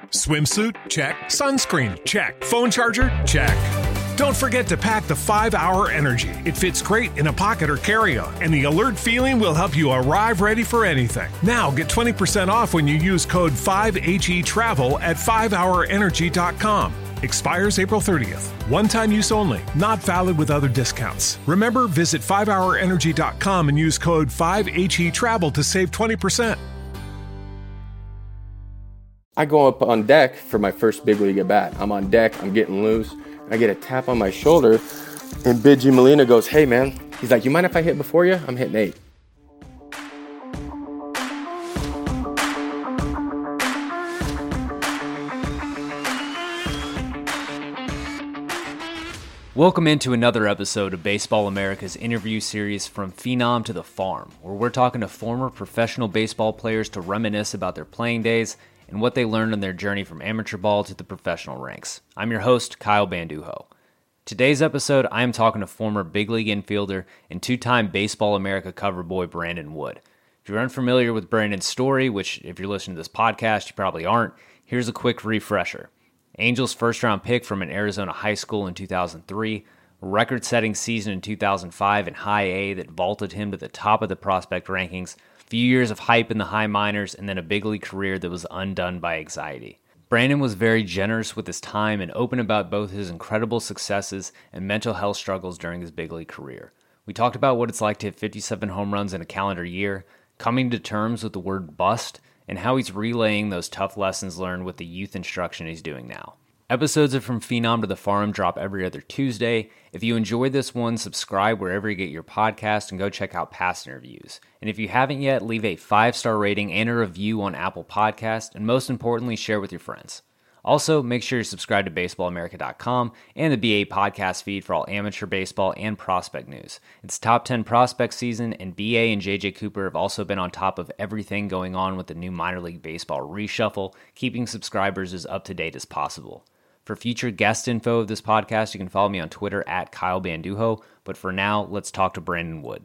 Swimsuit? Check. Sunscreen? Check. Phone charger? Check. Don't forget to pack the 5-Hour Energy. It fits great in a pocket or carry-on, and the alert feeling will help you arrive ready for anything. Now get 20% off when you use code 5HETRAVEL at 5hourenergy.com. Expires April 30th. One-time use only. Not valid with other discounts. Remember, visit 5hourenergy.com and use code 5HETRAVEL to save 20%. I go up on deck for my first big league at bat. I'm on deck, I'm getting loose. I get a tap on my shoulder, and Bidgie Molina goes, "Hey man," he's like, "You mind if I hit before you? I'm hitting 8." Welcome into another episode of Baseball America's interview series From Phenom to the Farm, where we're talking to former professional baseball players to reminisce about their playing days and what they learned on their journey from amateur ball to the professional ranks. I'm your host, Kyle Banduho. Today's episode, I am talking to former big league infielder and two-time Baseball America cover boy Brandon Wood. If you're unfamiliar with Brandon's story, which if you're listening to this podcast, you probably aren't, here's a quick refresher. Angels first-round pick from an Arizona high school in 2003, a record-setting season in 2005 in High A that vaulted him to the top of the prospect rankings, a few years of hype in the high minors, and then a big league career that was undone by anxiety. Brandon was very generous with his time and open about both his incredible successes and mental health struggles during his big league career. We talked about what it's like to hit 57 home runs in a calendar year, coming to terms with the word bust, and how he's relaying those tough lessons learned with the youth instruction he's doing now. Episodes of From Phenom to the Farm drop every other Tuesday. If you enjoyed this one, subscribe wherever you get your podcast and go check out past interviews. And if you haven't yet, leave a 5-star rating and a review on Apple Podcasts, and most importantly, share with your friends. Also, make sure you subscribe to BaseballAmerica.com and the BA podcast feed for all amateur baseball and prospect news. It's top 10 prospect season, and BA and JJ Cooper have also been on top of everything going on with the new minor league baseball reshuffle, keeping subscribers as up to date as possible. For future guest info of this podcast, you can follow me on Twitter at Kyle Banduho. But for now, let's talk to Brandon Wood.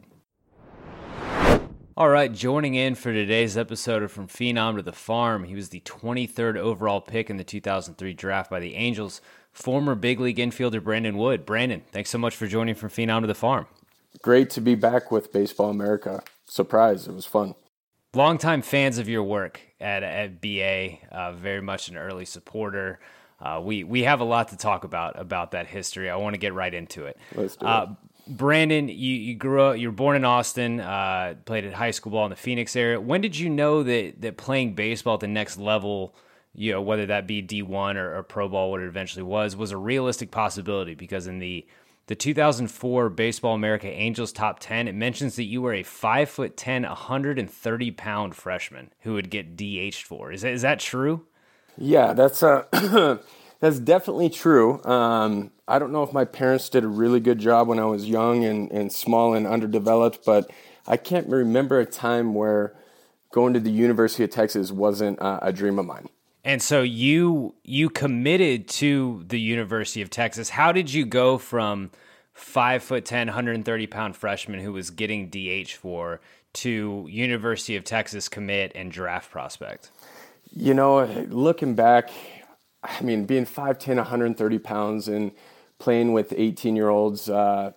All right, joining in for today's episode of From Phenom to the Farm, he was the 23rd overall pick in the 2003 draft by the Angels, former big league infielder Brandon Wood. Brandon, thanks so much for joining From Phenom to the Farm. Great to be back with Baseball America. Surprise, it was fun. Longtime fans of your work at BA, very much an early supporter. We have a lot to talk about that history. I want to get right into it. Let's do it. Brandon, you grew up. You were born in Austin. Played at high school ball in the Phoenix area. When did you know that playing baseball at the next level, you know, whether that be D1 or pro ball, what it eventually was a realistic possibility? Because in the 2004 Baseball America Angels Top 10, it mentions that you were a 5'10", 130-pound freshman who would get DH'd for. Is that true? Yeah, that's that's definitely true. I don't know if my parents did a really good job when I was young and small and underdeveloped, but I can't remember a time where going to the University of Texas wasn't a dream of mine. And so you committed to the University of Texas. How did you go from 5'10", 130-pound freshman who was getting DH for to University of Texas commit and draft prospect? You know, looking back, I mean, being 5'10", 130 pounds and playing with 18-year-olds,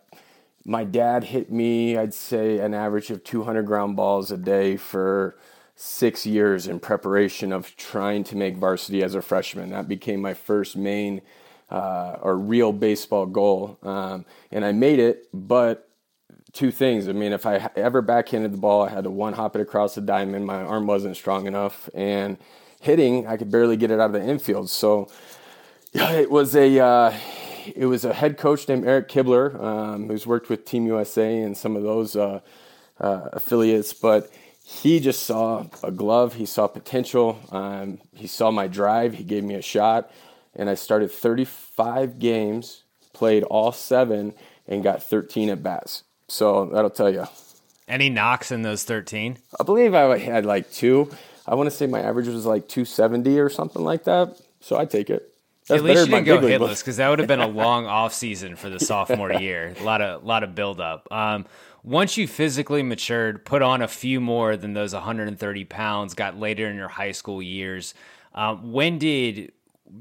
my dad hit me, I'd say, an average of 200 ground balls a day for 6 years in preparation of trying to make varsity as a freshman. That became my first main or real baseball goal. And I made it, but two things. I mean, if I ever backhanded the ball, I had to one-hop it across the diamond. My arm wasn't strong enough. And hitting, I could barely get it out of the infield. So yeah, it was a head coach named Eric Kibler, who's worked with Team USA and some of those affiliates, but he just saw a glove. He saw potential. He saw my drive. He gave me a shot, and I started 35 games, played all 7, and got 13 at bats. So that'll tell you. Any knocks in those 13? I believe I had like 2. I want to say my average was like 270 or something like that. So I take it. That's At least you didn't go hitless, because that would have been a long off season for the sophomore year. A lot of build up. Once you physically matured, put on a few more than those 130 pounds, got later in your high school years, When did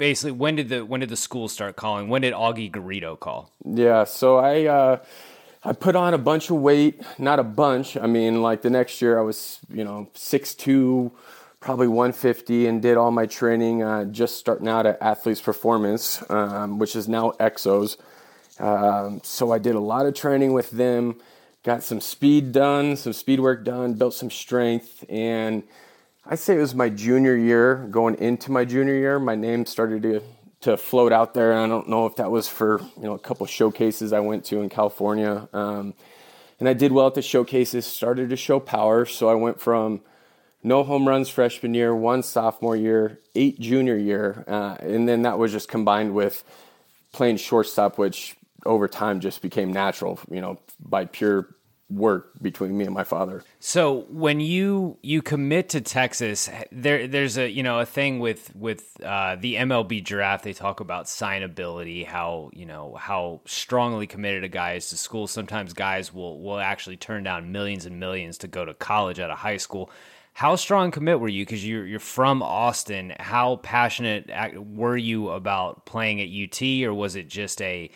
the school start calling? When did Augie Garrido call? Yeah, so I put on a bunch of weight, not a bunch. I mean, like the next year I was, 6'2", probably 150, and did all my training just starting out at Athletes Performance, which is now Exos. So I did a lot of training with them, got some speed done, some speed work done, built some strength, and I'd say it was my junior year, going into my junior year, my name started to float out there. And I don't know if that was for, a couple of showcases I went to in California. And I did well at the showcases, started to show power. So I went from no home runs freshman year, 1 sophomore year, 8 junior year. And then that was just combined with playing shortstop, which over time just became natural, by pure work between me and my father. So when you commit to Texas, there's a thing with the MLB draft. They talk about signability, how strongly committed a guy is to school. Sometimes guys will actually turn down millions and millions to go to college out of high school. How strong commit were you? Because you're from Austin. How passionate were you about playing at UT, or was it just a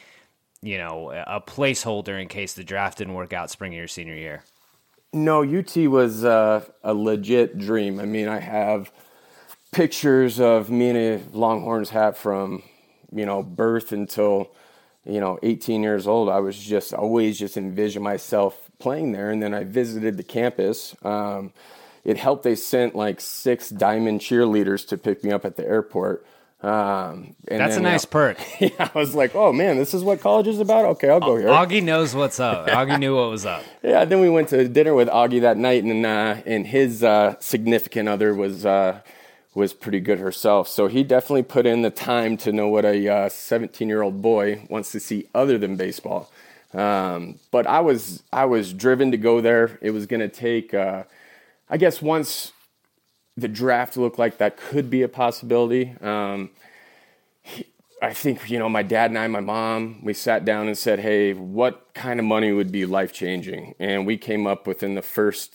placeholder in case the draft didn't work out spring of your senior year? No, UT was a legit dream. I mean, I have pictures of me in a Longhorns hat from, birth until, 18 years old. I was just always envisioned myself playing there. And then I visited the campus. It helped. They sent like 6 diamond cheerleaders to pick me up at the airport. That's a nice perk. Yeah, I was like, oh man, this is what college is about? Okay, I'll go here. Augie knows what's up. Augie knew what was up. Yeah, then we went to dinner with Augie that night, and his significant other was pretty good herself. So he definitely put in the time to know what a 17-year-old boy wants to see other than baseball. But I was driven to go there. It was going to take, I guess once the draft looked like that could be a possibility. I think, my dad and I, my mom, we sat down and said, hey, what kind of money would be life-changing? And we came up within the first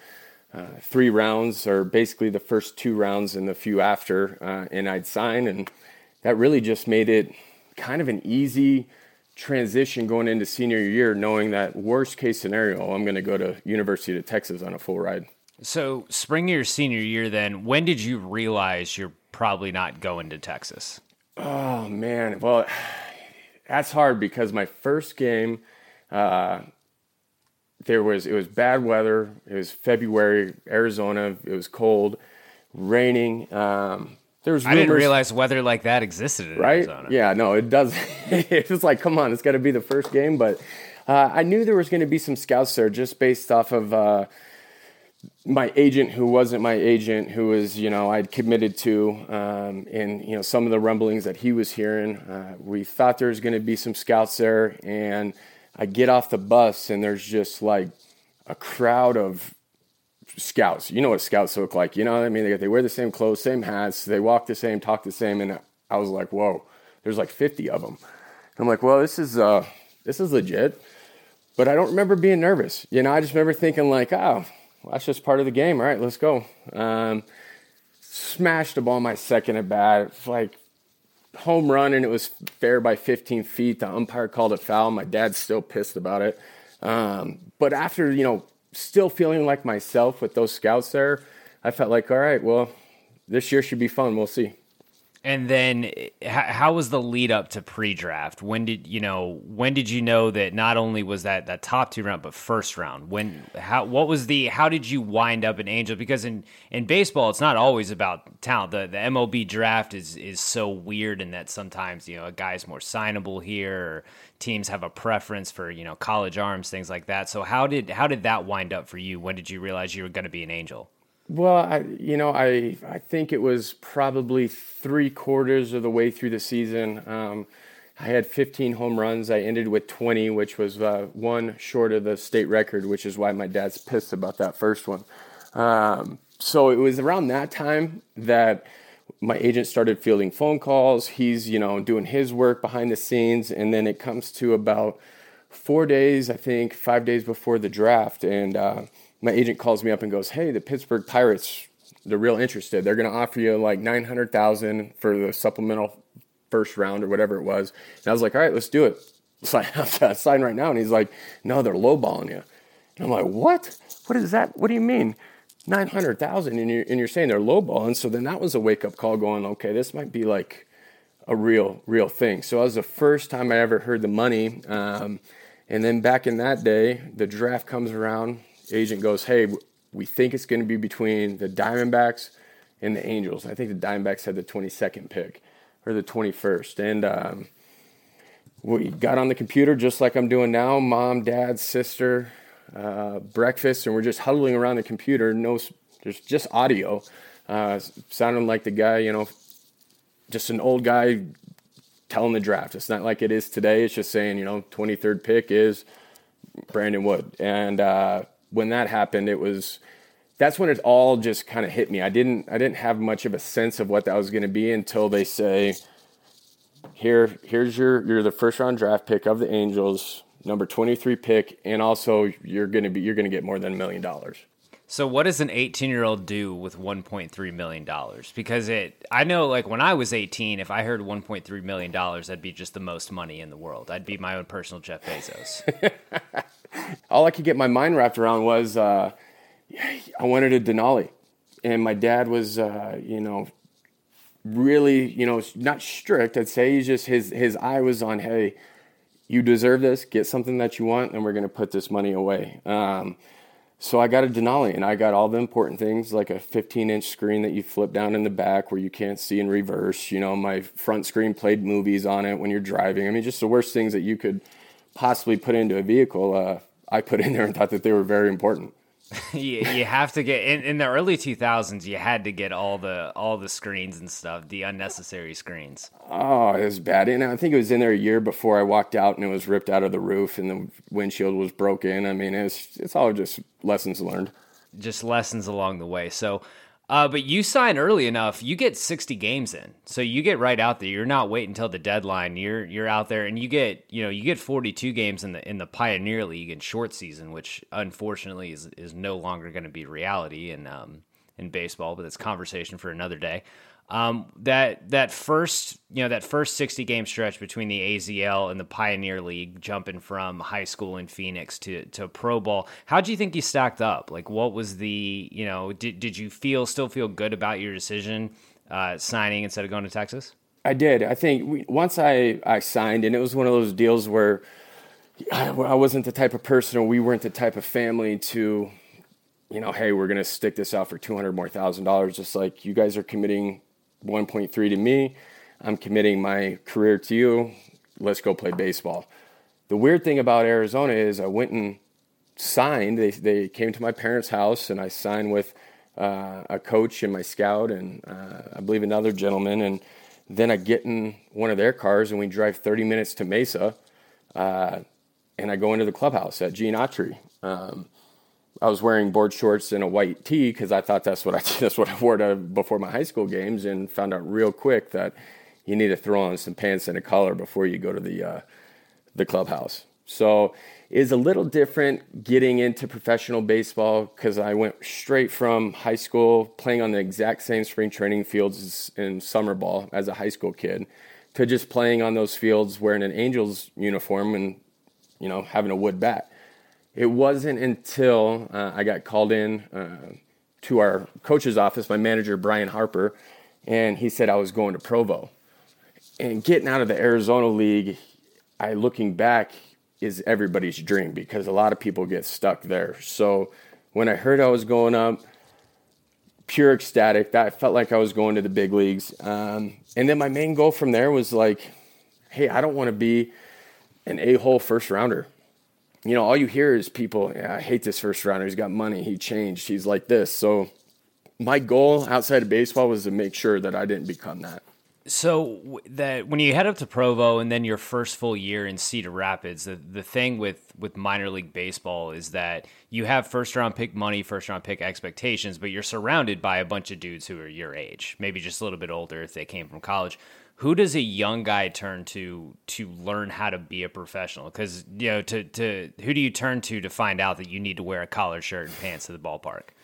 3 rounds, or basically the first 2 rounds and the few after, and I'd sign. And that really just made it kind of an easy transition going into senior year, knowing that worst case scenario, I'm going to go to University of Texas on a full ride. So spring of your senior year then, when did you realize you're probably not going to Texas? Oh, man. Well, that's hard because my first game, it was bad weather. It was February, Arizona. It was cold, raining. There was rumors, I didn't realize weather like that existed in Arizona. Yeah, no, it does. It was like, come on, it's got to be the first game. But I knew there was going to be some scouts there just based off of my agent, who wasn't my agent, who was, I'd committed to, and, some of the rumblings that he was hearing. We thought there was going to be some scouts there, and I get off the bus, and there's just like a crowd of scouts. You know what scouts look like, I mean? They wear the same clothes, same hats, they walk the same, talk the same, and I was like, whoa, there's like 50 of them. I'm like, well, this is legit, but I don't remember being nervous. I just remember thinking like, oh, well, that's just part of the game. All right, let's go. Smashed the ball my second at bat. It's like home run, and it was fair by 15 feet. The umpire called it foul. My dad's still pissed about it. But after, still feeling like myself with those scouts there, I felt like, all right, well, this year should be fun. We'll see. And then how was the lead up to pre-draft? When did you know that not only was that top 2 round, but first round? How did you wind up an Angel? Because in baseball, it's not always about talent. The MLB draft is so weird in that sometimes, a guy's more signable here, or teams have a preference for, college arms, things like that. So how did that wind up for you? When did you realize you were going to be an Angel? Well, I think it was probably 3/4 of the way through the season. I had 15 home runs. I ended with 20, which was 1 short of the state record, which is why my dad's pissed about that first one. So it was around that time that my agent started fielding phone calls. He's, doing his work behind the scenes. And then it comes to about 4 days, I think 5 days before the draft. And my agent calls me up and goes, hey, the Pittsburgh Pirates they're real interested. They're going to offer you like $900,000 for the supplemental first round or whatever it was. And I was like, all right, let's do it. Sign right now. And he's like, no, they're lowballing you. And I'm like, what? What is that? What do you mean? 900,000 and you're saying they're lowballing. So then that was a wake up call going, okay, this might be like a real thing. So that was the first time I ever heard the money. And then back in that day, the draft comes around, agent goes, hey, we think it's going to be between the Diamondbacks and the Angels. I think the Diamondbacks had the 22nd pick or the 21st. And we got on the computer just like I'm doing now, mom, dad, sister, breakfast, and we're just huddling around the computer. There's just audio, sounding like the guy, just an old guy telling the draft. It's not like it is today. It's just saying, 23rd pick is Brandon Wood. And when that happened, that's when it all just kind of hit me. I didn't have much of a sense of what that was going to be until they say, here's you're the first round draft pick of the Angels, number 23 pick, and also you're going to get more than $1 million. So what does an 18-year-old do with $1.3 million? Because I know, like, when I was 18, if I heard $1.3 million, that'd be just the most money in the world. I'd be my own personal Jeff Bezos. All I could get my mind wrapped around was I wanted a Denali. And my dad was, really, not strict. I'd say he's just, his eye was on, hey, you deserve this, get something that you want, and we're going to put this money away. So I got a Denali, and I got all the important things, like a 15-inch screen that you flip down in the back where you can't see in reverse. My front screen played movies on it when you're driving. I mean, just the worst things that you could possibly put into a vehicle, I put in there and thought that they were very important. You have to get in the early 2000s. You had to get all the screens and stuff, the unnecessary screens. Oh, it was bad. And I think it was in there a year before I walked out, and it was ripped out of the roof, and the windshield was broken. I mean, it's all just lessons learned. Just lessons along the way. So, but you sign early enough, you get 60 games in, so you get right out there. You're not waiting until the deadline. You're out there, and you get 42 games in the Pioneer League in short season, which unfortunately is no longer going to be reality in baseball. But it's conversation for another day. That first 60 game stretch between the AZL and the Pioneer League, jumping from high school in Phoenix to pro ball, how do you think you stacked up? Like, what was the, did you still feel good about your decision signing instead of going to Texas? I did. I think once I signed, and it was one of those deals where I wasn't the type of person, or we weren't the type of family to, hey, we're going to stick this out for $200,000 more. Just like you guys are committing 1.3 to me, I'm committing my career to you. Let's go play baseball. The weird thing about Arizona is I went and signed. They came to my parents' house, and I signed with a coach and my scout and I believe another gentleman. And then I get in one of their cars, and we drive 30 minutes to Mesa, and I go into the clubhouse at Gene Autry. I was wearing board shorts and a white tee because I thought that's what I wore before my high school games, and found out real quick that you need to throw on some pants and a collar before you go to the clubhouse. So it's a little different getting into professional baseball because I went straight from high school playing on the exact same spring training fields in summer ball as a high school kid to just playing on those fields wearing an Angels uniform and having a wood bat. It wasn't until I got called in to our coach's office, my manager, Brian Harper, and he said I was going to Provo. And getting out of the Arizona League, looking back, is everybody's dream because a lot of people get stuck there. So when I heard I was going up, pure ecstatic. That felt like I was going to the big leagues. And then my main goal from there was like, hey, I don't want to be an a-hole first rounder. All you hear is people, I hate this first rounder. He's got money. He changed. He's like this. So my goal outside of baseball was to make sure that I didn't become that. So that when you head up to Provo and then your first full year in Cedar Rapids, the thing with minor league baseball is that you have first round pick money, first round pick expectations, but you're surrounded by a bunch of dudes who are your age, maybe just a little bit older if they came from college. Who does a young guy turn to learn how to be a professional? Because who do you turn to find out that you need to wear a collared shirt and pants to the ballpark?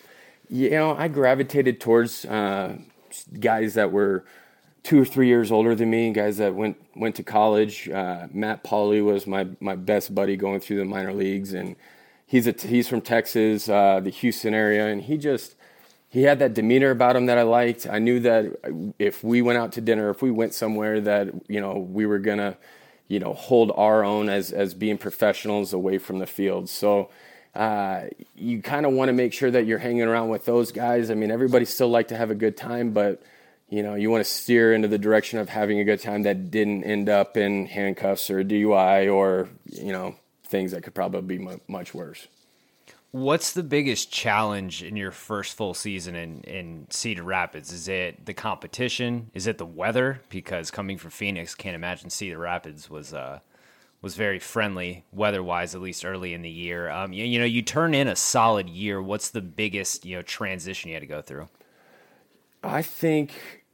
I gravitated towards guys that were 2 or 3 years older than me, guys that went to college. Matt Pauley was my best buddy going through the minor leagues, and he's from Texas, the Houston area, and he had that demeanor about him that I liked. I knew that if we went out to dinner, if we went somewhere, that we were gonna hold our own as being professionals away from the field. So you kind of want to make sure that you're hanging around with those guys. I mean, everybody still like to have a good time, but you want to steer into the direction of having a good time that didn't end up in handcuffs or DUI or things that could probably be much worse. What's the biggest challenge in your first full season in Cedar Rapids? Is it the competition? Is it the weather? Because coming from Phoenix, can't imagine Cedar Rapids was very friendly weather-wise, at least early in the year. You turn in a solid year. What's the biggest transition you had to go through? I think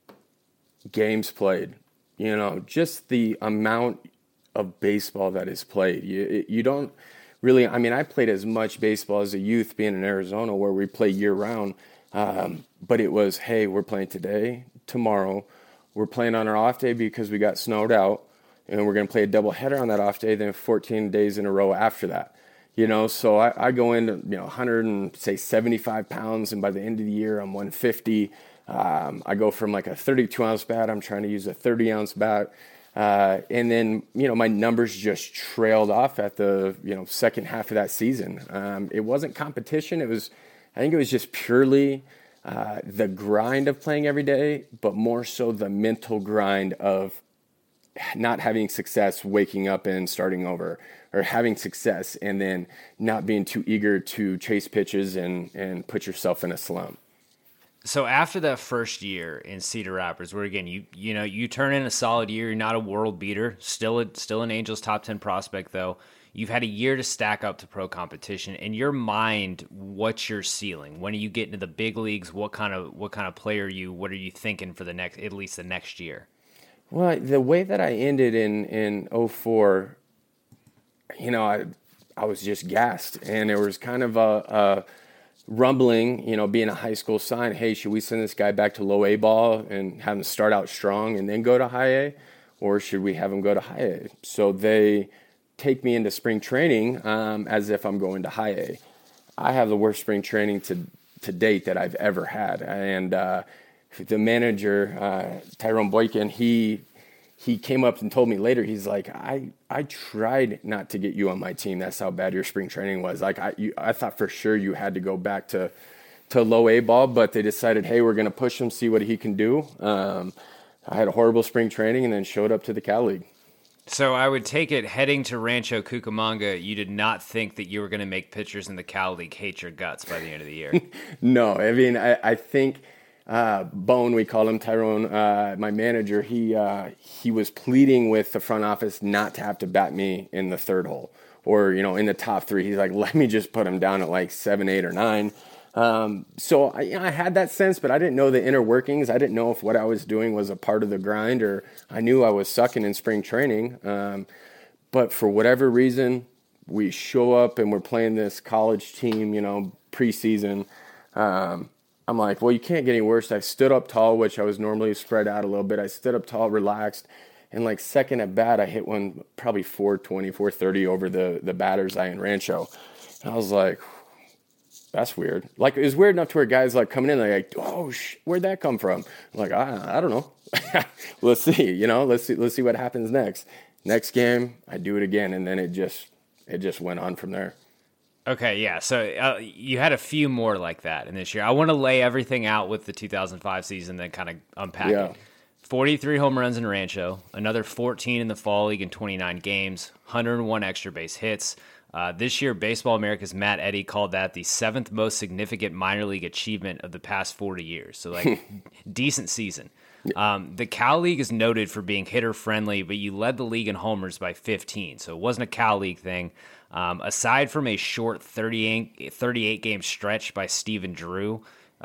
games played. Just the amount of baseball that is played. You don't really, I played as much baseball as a youth being in Arizona where we play year-round, but it was, hey, we're playing today, tomorrow. We're playing on our off day because we got snowed out, and we're going to play a doubleheader on that off day, then 14 days in a row after that. So I go into 175 pounds, and by the end of the year, I'm 150. I go from like a 32-ounce bat, I'm trying to use a 30-ounce bat. And then, my numbers just trailed off at the, second half of that season. It wasn't competition. I think it was just purely the grind of playing every day, but more so the mental grind of not having success, waking up and starting over, or having success and then not being too eager to chase pitches and put yourself in a slump. So after that first year in Cedar Rapids, where again you turn in a solid year, you're not a world beater, still an Angels top 10 prospect though. You've had a year to stack up to pro competition. In your mind, what's your ceiling? When are you getting to the big leagues? What kind of player are you? What are you thinking for at least the next year? Well, the way that I ended in 04, I was just gassed, and there was kind of a rumbling, being a high school sign, hey, should we send this guy back to low A ball and have him start out strong and then go to high A, or should we have him go to high A? So they take me into spring training as if I'm going to high A. I have the worst spring training to date that I've ever had, and the manager, Tyrone Boykin, he came up and told me later, he's like, I tried not to get you on my team. That's how bad your spring training was. Like, I thought for sure you had to go back to low A ball, but they decided, hey, we're going to push him, see what he can do. I had a horrible spring training and then showed up to the Cal League. So I would take it, heading to Rancho Cucamonga, you did not think that you were going to make pitchers in the Cal League hate your guts by the end of the year. No, I think Bone, we call him, Tyrone, my manager, he was pleading with the front office not to have to bat me in the third hole or, in the top three. He's like, let me just put him down at like 7, 8, or 9. So I had that sense, but I didn't know the inner workings. I didn't know if what I was doing was a part of the grind, or I knew I was sucking in spring training. But for whatever reason, we show up and we're playing this college team, preseason. I'm like, well, you can't get any worse. I stood up tall, which I was normally spread out a little bit. I stood up tall, relaxed, and like second at bat, I hit one probably 420, 430 over the batter's eye in Rancho. And I was like, that's weird. Like, it was weird enough to where guys like coming in, they're like, oh, where'd that come from? I'm like, I don't know. Let's see, let's see what happens next. Next game, I do it again, and then it just went on from there. Okay, yeah. So you had a few more like that in this year. I want to lay everything out with the 2005 season, then kind of unpack it. 43 home runs in Rancho, another 14 in the Fall League in 29 games, 101 extra base hits. This year, Baseball America's Matt Eddy called that the 7th most significant minor league achievement of the past 40 years. So, decent season. The Cal League is noted for being hitter-friendly, but you led the league in homers by 15, so it wasn't a Cal League thing. Aside from a short 38-game stretch by Stephen Drew,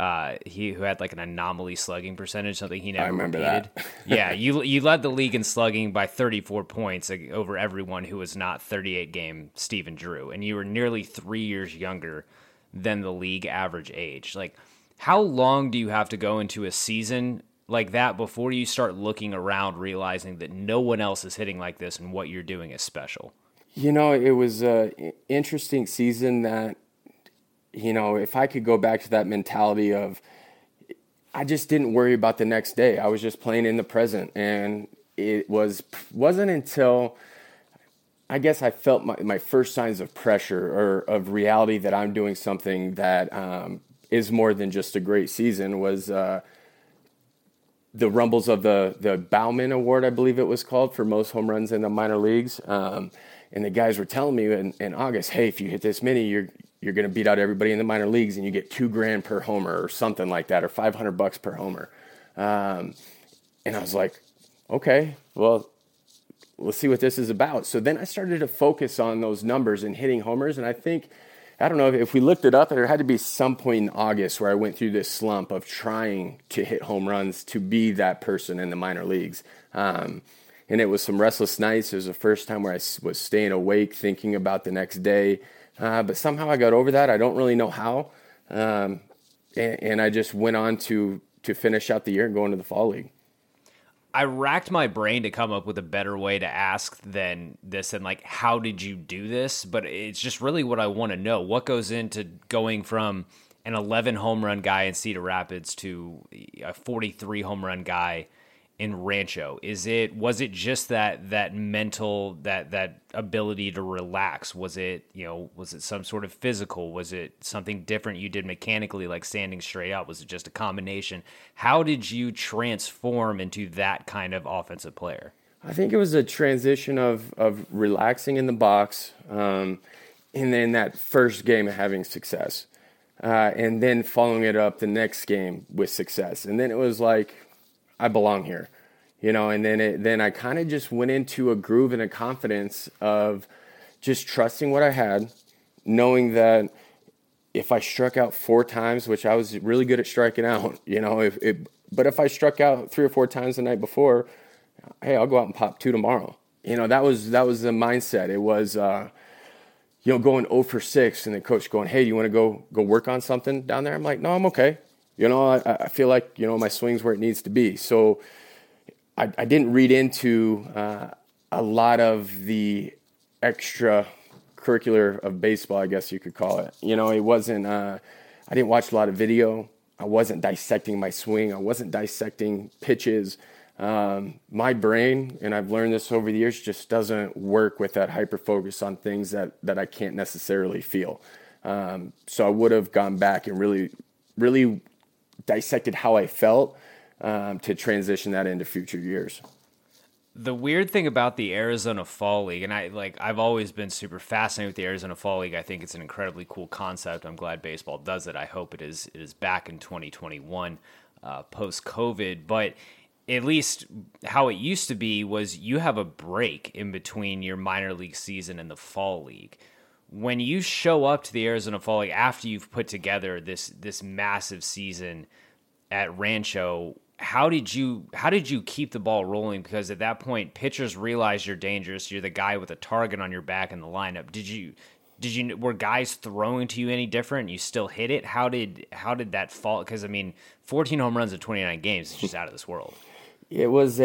who had like an anomaly slugging percentage, something he never repeated. That. Yeah, you led the league in slugging by 34 points over everyone who was not 38-game Stephen Drew, and you were nearly 3 years younger than the league average age. Like, How long do you have to go into a season like that before you start looking around, realizing that no one else is hitting like this and what you're doing is special? It was an interesting season that, if I could go back to that mentality of, I just didn't worry about the next day. I was just playing in the present. And it wasn't until I guess I felt my first signs of pressure or of reality that I'm doing something that is more than just a great season was the rumbles of the Bauman Award, I believe it was called, for most home runs in the minor leagues. And the guys were telling me in August, hey, if you hit this many, you're going to beat out everybody in the minor leagues and you get $2,000 per homer or something like that, or $500 per homer. And I was like, okay, well, let's see what this is about. So then I started to focus on those numbers and hitting homers. And I don't know if we looked it up, there had to be some point in August where I went through this slump of trying to hit home runs to be that person in the minor leagues. And it was some restless nights. It was the first time where I was staying awake, thinking about the next day. But somehow I got over that. I don't really know how. And I just went on to finish out the year and go into the fall league. I racked my brain to come up with a better way to ask than this and like, how did you do this? But it's just really what I want to know. What goes into going from an 11 home run guy in Cedar Rapids to a 43 home run guy in Rancho? Was it just that mental, that ability to relax? Was it some sort of physical? Was it something different you did mechanically, like standing straight up? Was it just a combination? How did you transform into that kind of offensive player? I think it was a transition of relaxing in the box, and then that first game of having success, and then following it up the next game with success. And then it was like, I belong here, and then I kind of just went into a groove and a confidence of just trusting what I had, knowing that if I struck out 4 times, which I was really good at striking out, but if I struck out 3 or 4 times the night before, hey, I'll go out and pop 2 tomorrow. That was the mindset. It was, going 0 for 6 and the coach going, hey, do you want to go work on something down there? I'm like, no, I'm okay. I feel like, my swing's where it needs to be. So I didn't read into a lot of the extracurricular of baseball, I guess you could call it. It wasn't, I didn't watch a lot of video. I wasn't dissecting my swing. I wasn't dissecting pitches. My brain, and I've learned this over the years, just doesn't work with that hyper focus on things that I can't necessarily feel. So I would have gone back and really, really dissected how I felt to transition that into future years. The weird thing about the Arizona Fall League, and I've always been super fascinated with the Arizona Fall League. I think it's an incredibly cool concept. I'm glad baseball does it. I hope it is back in 2021, post-COVID. But at least how it used to be was you have a break in between your minor league season and the Fall League. When you show up to the Arizona Fall League after you've put together this massive season at Rancho, how did you keep the ball rolling? Because at that point, pitchers realize you're dangerous. You're the guy with a target on your back in the lineup. Were guys throwing to you any different? You still hit it? How did that fall? Because 14 home runs in 29 games is just out of this world. It was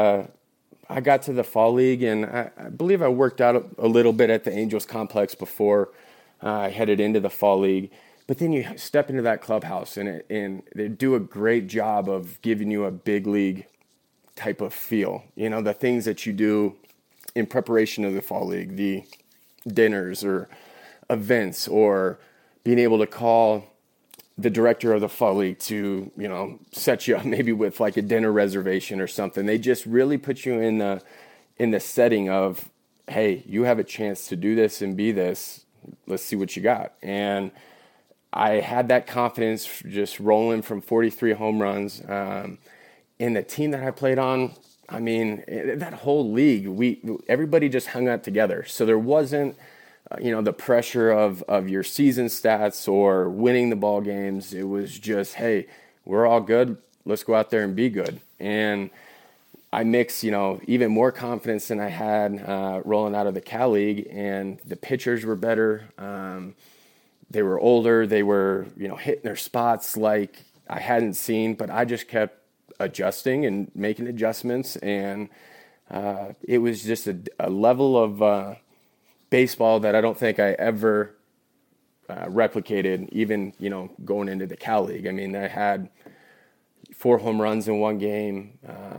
I got to the Fall League, and I believe I worked out a little bit at the Angels complex before I headed into the Fall League. But then you step into that clubhouse, and they do a great job of giving you a big league type of feel. The things that you do in preparation of the Fall League, the dinners or events, or being able to call the director of the Fall League to, set you up maybe with like a dinner reservation or something. They just really put you in the setting of, hey, you have a chance to do this and be this. Let's see what you got. And I had that confidence just rolling from 43 home runs. In the team that I played on, that whole league, everybody just hung out together. So there wasn't, the pressure of your season stats or winning the ball games. It was just, hey, we're all good. Let's go out there and be good. And I mixed, even more confidence than I had rolling out of the Cal League, and the pitchers were better. they were older. They were, hitting their spots like I hadn't seen, but I just kept adjusting and making adjustments. And it was just a level of baseball that I don't think I ever replicated, even, going into the Cal League. I mean, I had 4 home runs in one game,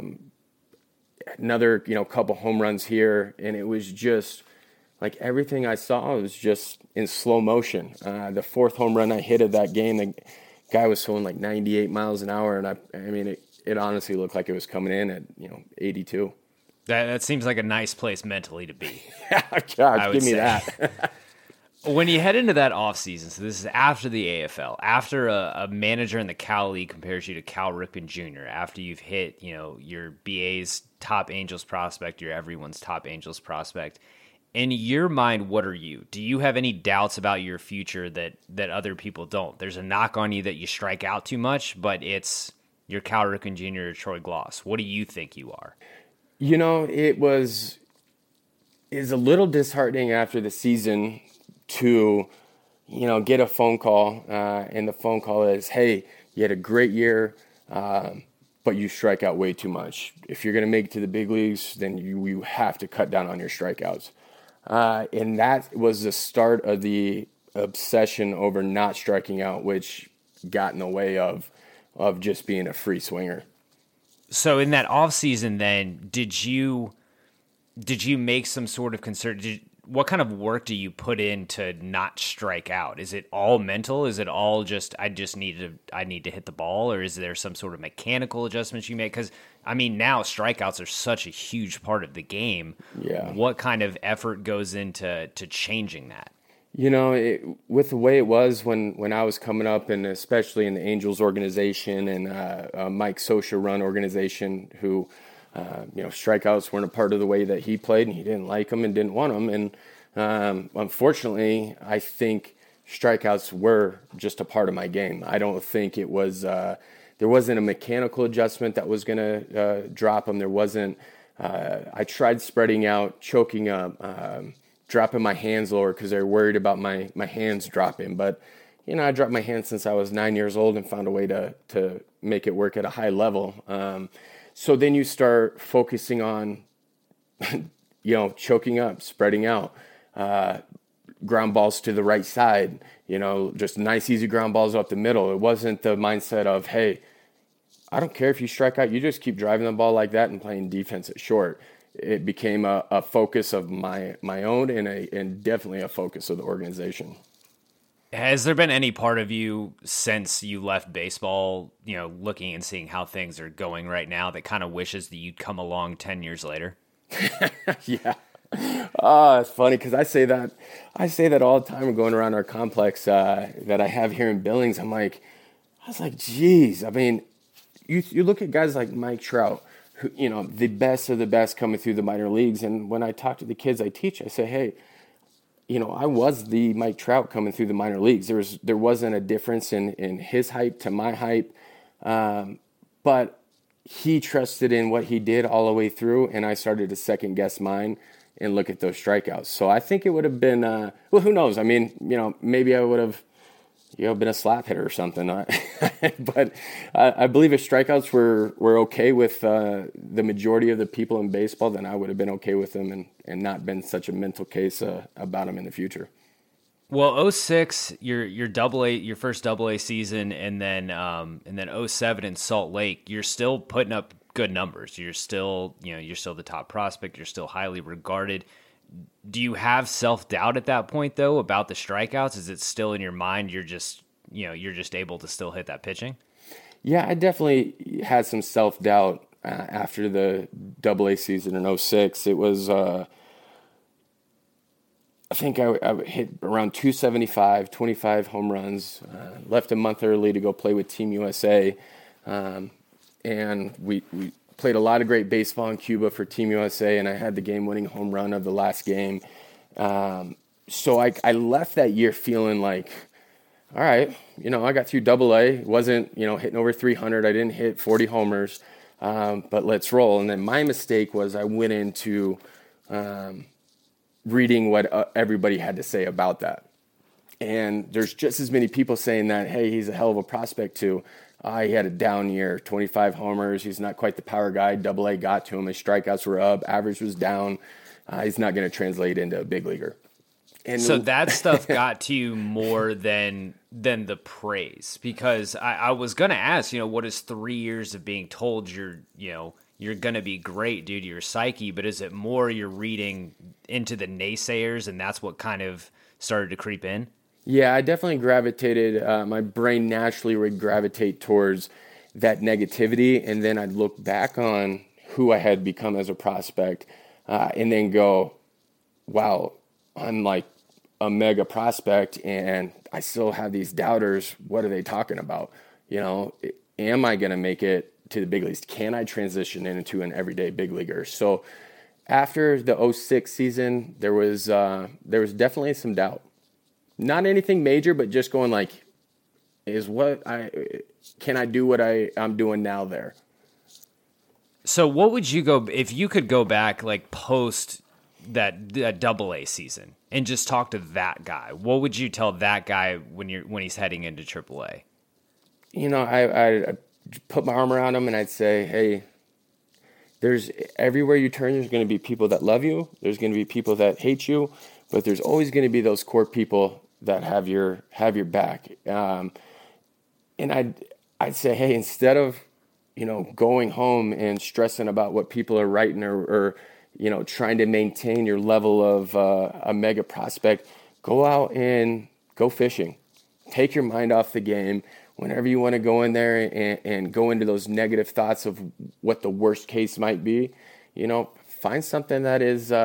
another, couple home runs here. And it was just like everything I saw was just in slow motion. The 4th home run I hit of that game, the guy was throwing like 98 miles an hour. And I mean, it honestly looked like it was coming in at, 82. That seems like a nice place mentally to be. Yeah, God, give me that. When you head into that offseason, so this is after the AFL, after a manager in the Cal League compares you to Cal Ripken Jr., after you've hit, your BA's top Angels prospect, your everyone's top Angels prospect, in your mind, what are you? Do you have any doubts about your future that other people don't? There's a knock on you that you strike out too much, but it's your Cal Ripken Jr. or Troy Gloss. What do you think you are? It's a little disheartening after the season to, get a phone call, and the phone call is, hey, you had a great year, but you strike out way too much. If you're going to make it to the big leagues, then you have to cut down on your strikeouts. And that was the start of the obsession over not striking out, which got in the way of just being a free swinger. So in that offseason then, did you make some sort of what kind of work do you put in to not strike out? Is it all mental? Is it all just I need to hit the ball, or is there some sort of mechanical adjustments you make? Because I mean, now strikeouts are such a huge part of the game. Yeah. What kind of effort goes into changing that? With the way it was when I was coming up, and especially in the Angels organization and Mike Scioscia run organization, who strikeouts weren't a part of the way that he played, and he didn't like them and didn't want them. And unfortunately, I think strikeouts were just a part of my game. I don't think it was there wasn't a mechanical adjustment that was going to drop them. There wasn't. I tried spreading out, choking up, dropping my hands lower because they're worried about my hands dropping. But, I dropped my hands since I was 9 years old and found a way to make it work at a high level. So then you start focusing on, choking up, spreading out, ground balls to the right side, just nice, easy ground balls up the middle. It wasn't the mindset of, hey, I don't care if you strike out, you just keep driving the ball like that and playing defense at short. It became a focus of my own and definitely a focus of the organization. Has there been any part of you since you left baseball, looking and seeing how things are going right now, that kind of wishes that you'd come along 10 years later? Yeah. It's funny because I say that all the time going around our complex that I have here in Billings. I was like, geez, I mean, you look at guys like Mike Trout, who, the best of the best coming through the minor leagues. And when I talk to the kids I teach, I say, hey, I was the Mike Trout coming through the minor leagues. There wasn't a difference in his hype to my hype. But he trusted in what he did all the way through, and I started to second guess mine and look at those strikeouts. So I think it would have been, well, who knows? I mean, maybe I would have, been a slap hitter or something. But I believe if strikeouts were okay with the majority of the people in baseball, then I would have been okay with them and not been such a mental case about them in the future. Well, 06, your double A, your first double A season, and then 07 in Salt Lake, you're still putting up good numbers. You're still, you're still the top prospect. You're still highly regarded. Do you have self-doubt at that point, though, about the strikeouts? Is it still in your mind you're just able to still hit that pitching? Yeah, I definitely had some self-doubt after the AA season in 06. It was, I think I hit around 275, 25 home runs, left a month early to go play with Team USA, and we played a lot of great baseball in Cuba for Team USA, and I had the game-winning home run of the last game. So I left that year feeling like, all right, I got through AA. Wasn't, hitting over 300. I didn't hit 40 homers, but let's roll. And then my mistake was I went into reading what everybody had to say about that. And there's just as many people saying that, hey, he's a hell of a prospect too. He had a down year, 25 homers. He's not quite the power guy. AA got to him. His strikeouts were up. Average was down. He's not going to translate into a big leaguer. And so that stuff got to you more than the praise, because I was going to ask, what is 3 years of being told you're going to be great due to your psyche, but is it more you're reading into the naysayers and that's what kind of started to creep in? Yeah, I definitely gravitated. My brain naturally would gravitate towards that negativity, and then I'd look back on who I had become as a prospect, and then go, wow, I'm like a mega prospect, and I still have these doubters. What are they talking about? Am I going to make it to the big leagues? Can I transition into an everyday big leaguer? So after the 2006 season, there was definitely some doubt. Not anything major, but just going like, can I do what I'm doing now there? So what would you go, if you could go back like post that AA season and just talk to that guy, what would you tell that guy when he's heading into AAA? I put my arm around him and I'd say, hey, there's everywhere you turn, there's going to be people that love you. There's going to be people that hate you, but there's always going to be those core people that have your back. And I'd say, hey, instead of, going home and stressing about what people are writing or trying to maintain your level of a mega prospect, go out and go fishing. Take your mind off the game. Whenever you want to go in there and go into those negative thoughts of what the worst case might be, find something that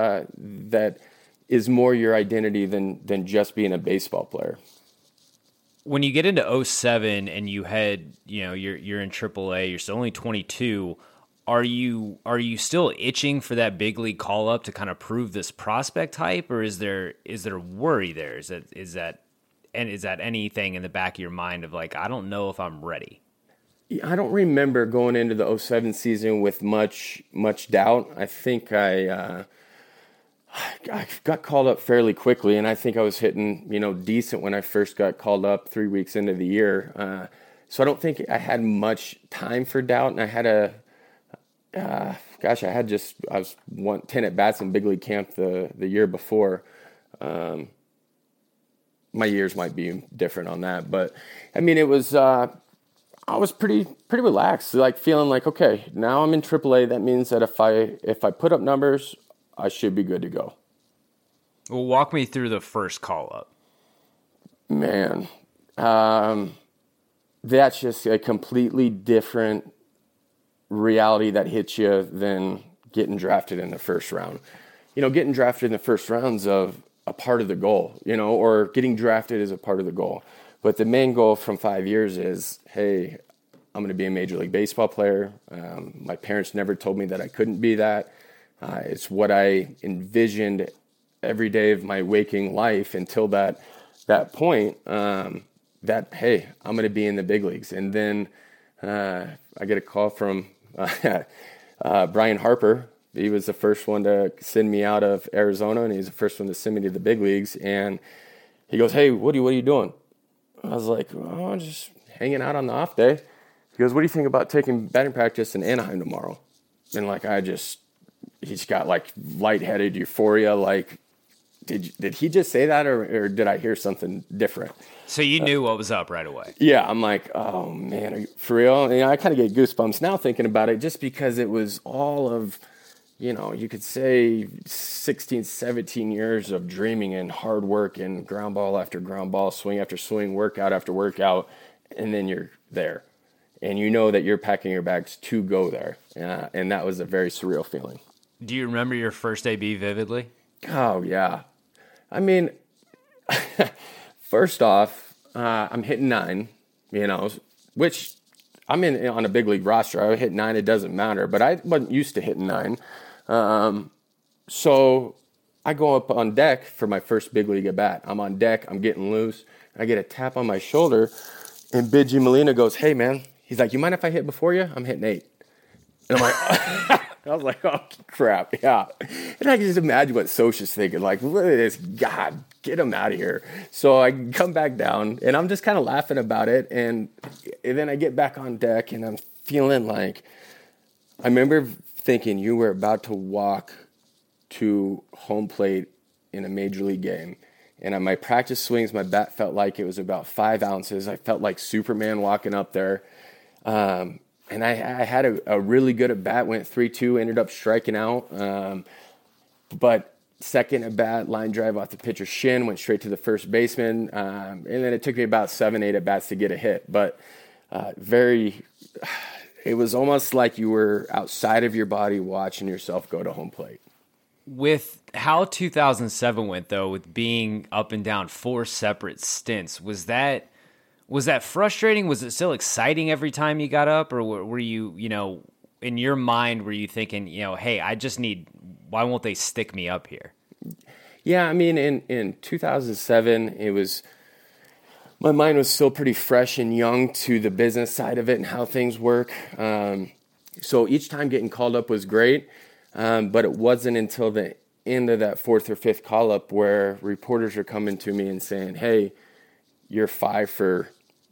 is more your identity than just being a baseball player. When you get into 2007 and you head, you're in AAA, you're still only 22. Are you still itching for that big league call up to kind of prove this prospect hype, or is there worry there? Is that anything in the back of your mind of like, I don't know if I'm ready? I don't remember going into the 2007 season with much doubt. I think I got called up fairly quickly, and I think I was hitting, decent when I first got called up 3 weeks into the year. So I don't think I had much time for doubt, and I had I was 10 at bats in big league camp the year before. My years might be different on that, but I mean, it was, I was pretty relaxed, like feeling like, okay, now I'm in AAA. That means that if I put up numbers, I should be good to go. Well, walk me through the first call up. Man, that's just a completely different reality that hits you than getting drafted in the first round. Getting drafted in the first round's of a part of the goal, or getting drafted is a part of the goal. But the main goal from 5 years is, hey, I'm going to be a Major League Baseball player. My parents never told me that I couldn't be that. It's what I envisioned every day of my waking life until that point, that, hey, I'm going to be in the big leagues. And then I get a call from Brian Harper. He was the first one to send me out of Arizona, and he's the first one to send me to the big leagues. And he goes, hey, Woody, what are you doing? I was like, oh, I'm just hanging out on the off day. He goes, what do you think about taking batting practice in Anaheim tomorrow? And he's got like lightheaded euphoria. Like, did he just say that, or did I hear something different? So you knew what was up right away. Yeah, I'm like, oh man, are you for real? And I kind of get goosebumps now thinking about it, just because it was all of, you could say 16, 17 years of dreaming and hard work and ground ball after ground ball, swing after swing, workout after workout, and then you're there. And you know that you're packing your bags to go there. And that was a very surreal feeling. Do you remember your first AB vividly? Oh, yeah. I mean, first off, I'm hitting 9, which I'm on a big league roster. I hit 9, it doesn't matter. But I wasn't used to hitting 9. So I go up on deck for my first big league at bat. I'm on deck. I'm getting loose. I get a tap on my shoulder, and Bidgie Molina goes, hey, man. He's like, you mind if I hit before you? I'm hitting 8. And I'm like, I was like, oh, crap, yeah. And I can just imagine what Socha's thinking, like, look at this, God, get him out of here. So I come back down, and I'm just kind of laughing about it, and then I get back on deck, and I'm feeling like, I remember thinking you were about to walk to home plate in a major league game. And on my practice swings, my bat felt like it was about 5 ounces. I felt like Superman walking up there. And I had a really good at bat, went 3-2, ended up striking out. But second at bat, line drive off the pitcher's shin, went straight to the first baseman. And then it took me about 7-8 at bats to get a hit. But it was almost like you were outside of your body watching yourself go to home plate. With how 2007 went, though, with being up and down 4 separate stints, was that frustrating? Was it still exciting every time you got up, or were you, in your mind, were you thinking, hey, why won't they stick me up here? Yeah, I mean, in 2007, my mind was still pretty fresh and young to the business side of it and how things work. So each time getting called up was great. But it wasn't until the end of that 4th or 5th call-up where reporters are coming to me and saying, hey, you're 5 for,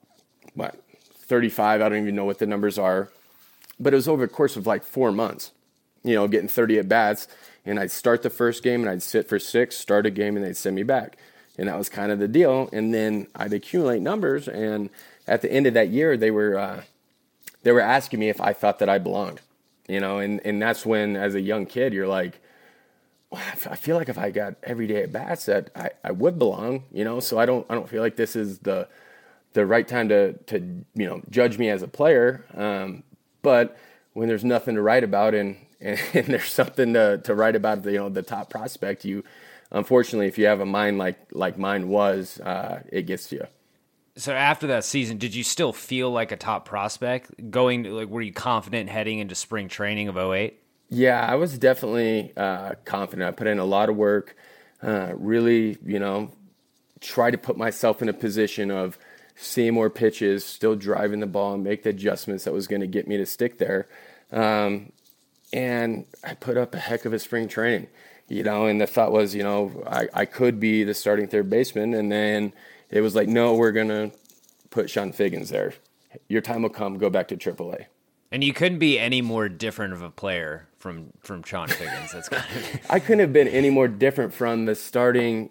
35? I don't even know what the numbers are. But it was over the course of like 4 months, getting 30 at-bats. And I'd start the first game and I'd sit for 6, start a game, and they'd send me back. And that was kind of the deal. And then I'd accumulate numbers. And at the end of that year, they were asking me if I thought that I belonged. And that's when, as a young kid, you're like, well, I feel like if I got every day at bats, that I would belong, So I don't feel like this is the right time to judge me as a player. But when there's nothing to write about and there's something to write about, the top prospect, unfortunately, if you have a mind like mine was, it gets to you. So after that season, did you still feel like a top prospect were you confident heading into spring training of 2008? Yeah, I was definitely confident. I put in a lot of work, really, try to put myself in a position of seeing more pitches, still driving the ball and make the adjustments that was going to get me to stick there. And I put up a heck of a spring training, and the thought was, I could be the starting third baseman, and then it was like, no, we're going to put Chone Figgins there. Your time will come. Go back to AAA. And you couldn't be any more different of a player from Chone Figgins. That's kind of... I couldn't have been any more different from the starting,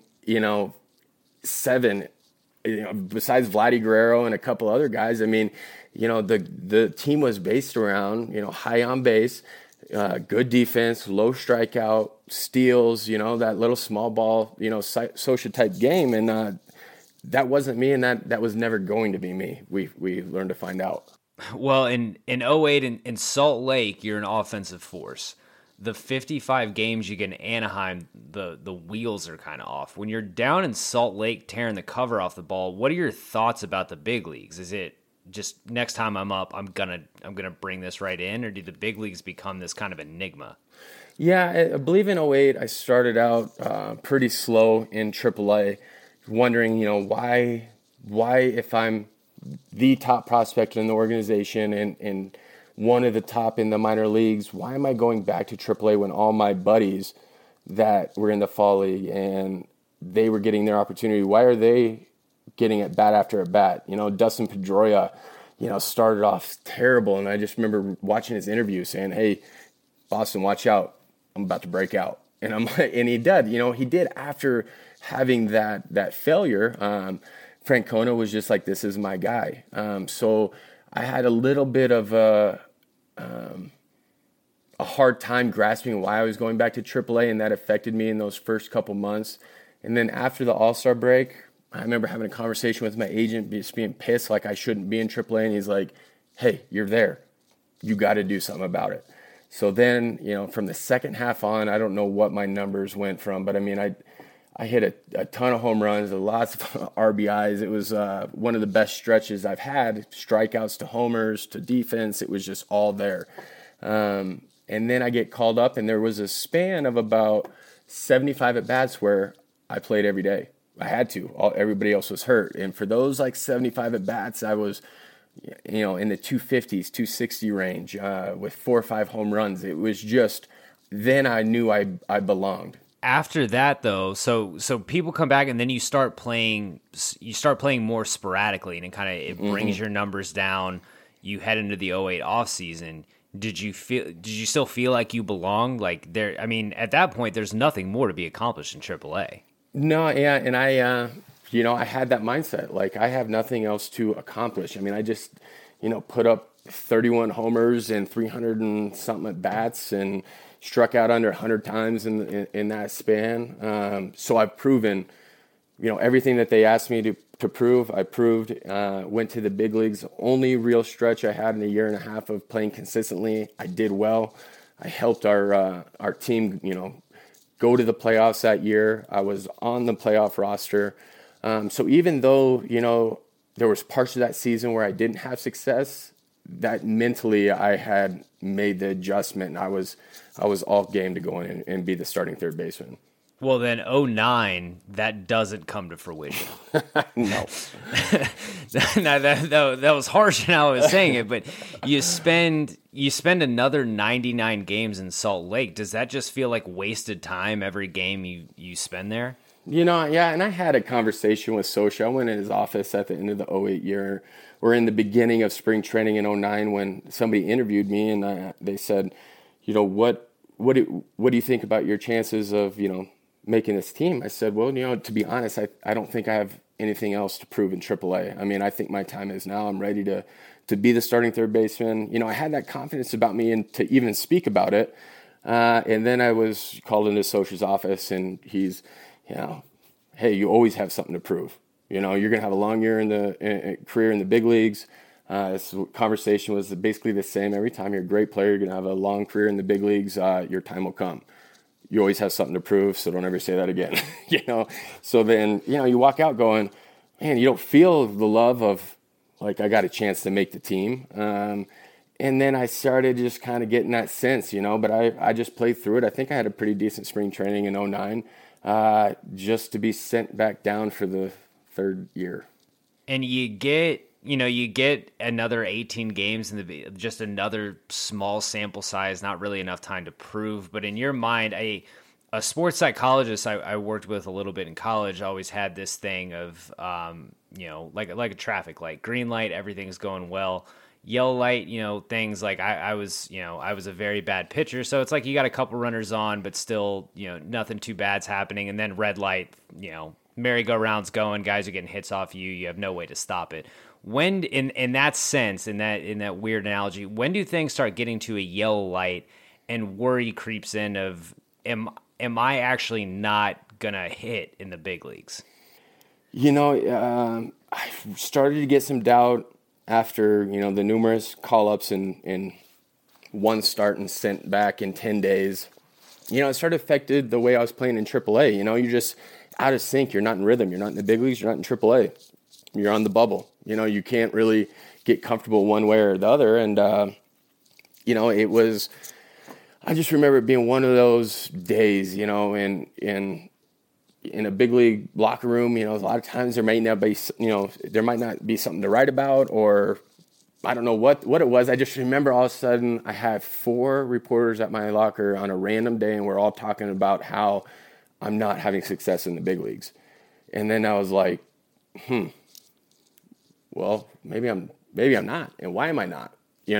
7, besides Vladdy Guerrero and a couple other guys. I mean, the team was based around, high on base, good defense, low strikeout, steals, that little small ball, Socha type game. And, that wasn't me, and that was never going to be me. We learned to find out. Well, in 2008 in Salt Lake, you're an offensive force. The 55 games you get in Anaheim, the wheels are kind of off. When you're down in Salt Lake tearing the cover off the ball, what are your thoughts about the big leagues? Is it just next time I'm up, I'm gonna bring this right in, or do the big leagues become this kind of enigma? Yeah, I believe in 2008 I started out pretty slow in AAA. Wondering, why if I'm the top prospect in the organization and one of the top in the minor leagues, why am I going back to AAA when all my buddies that were in the fall league and they were getting their opportunity? Why are they getting at bat after at bat? Dustin Pedroia, started off terrible, and I just remember watching his interview saying, "Hey, Boston, watch out! I'm about to break out." And and he did. He did after having that failure. Francona was just like, this is my guy. So I had a little bit of a hard time grasping why I was going back to AAA, and that affected me in those first couple months. And then after the All-Star break, I remember having a conversation with my agent, just being pissed like I shouldn't be in AAA, and he's like, hey, you're there. You got to do something about it. So then, from the second half on, I don't know what my numbers went from, but I mean, I hit a ton of home runs, lots of RBIs. It was one of the best stretches I've had, strikeouts to homers to defense. It was just all there. And then I get called up, and there was a span of about 75 at-bats where I played every day. I had to. Everybody else was hurt. And for those 75 at-bats, I was in the 250s, 260 range, with 4 or 5 home runs. It was just, then I knew I belonged. After that, though, so people come back and then you start playing more sporadically, and it brings your numbers down. You head into the 2008 off season. Did you still feel like you belonged? Like there, I mean, at that point, there's nothing more to be accomplished in AAA. No, yeah, and I had that mindset. Like, I have nothing else to accomplish. I mean, I just, put up 31 homers and 300 and something at bats and struck out under 100 times in that span. So I've proven, everything that they asked me to prove, I proved. Went to the big leagues. Only real stretch I had in a year and a half of playing consistently. I did well. I helped our team, go to the playoffs that year. I was on the playoff roster. So even though, there was parts of that season where I didn't have success, that mentally I had made the adjustment, and I was all game to go in and be the starting third baseman. Well, then 2009, that doesn't come to fruition. No. Now, that was harsh in how I was saying it, but you spend another 99 games in Salt Lake. Does that just feel like wasted time every game you spend there? Yeah, and I had a conversation with Scioscia. I went in his office at the end of the 2008 year, or in the beginning of spring training in 2009, when somebody interviewed me, and they said, what do you think about your chances of, making this team? I said, well, to be honest, I don't think I have anything else to prove in AAA. I mean, I think my time is now. I'm ready to be the starting third baseman. I had that confidence about me and to even speak about it. And then I was called into Scioscia's office, and he's, hey, you always have something to prove. You're going to have a long year career in the big leagues. This conversation was basically the same every time. You're a great player. You're going to have a long career in the big leagues. Your time will come. You always have something to prove, so don't ever say that again. So then, you walk out going, man, you don't feel the love of, like, I got a chance to make the team. And then I started just kind of getting that sense, but I just played through it. I think I had a pretty decent spring training in 2009, just to be sent back down for the third year. And you get another 18 games just another small sample size, not really enough time to prove. But in your mind, a sports psychologist I worked with a little bit in college always had this thing of, like a traffic light, green light, everything's going well. Yellow light, things like I was a very bad pitcher. So it's like you got a couple runners on, but still, nothing too bad's happening. And then red light, merry-go-round's going, guys are getting hits off you. You have no way to stop it. When, in that sense, in that weird analogy, when do things start getting to a yellow light and worry creeps in of, am I actually not gonna hit in the big leagues? I started to get some doubt after, the numerous call-ups in one start and sent back in 10 days. It started affected the way I was playing in AAA. You're just out of sync. You're not in rhythm. You're not in the big leagues. You're not in AAA. You're on the bubble. You can't really get comfortable one way or the other. And, it was, I just remember it being one of those days, in a big league locker room. A lot of times there might not be something to write about, or I don't know what it was. I just remember all of a sudden I had 4 reporters at my locker on a random day, and we're all talking about how I'm not having success in the big leagues. And then I was like, well, maybe I'm not. And why am I not?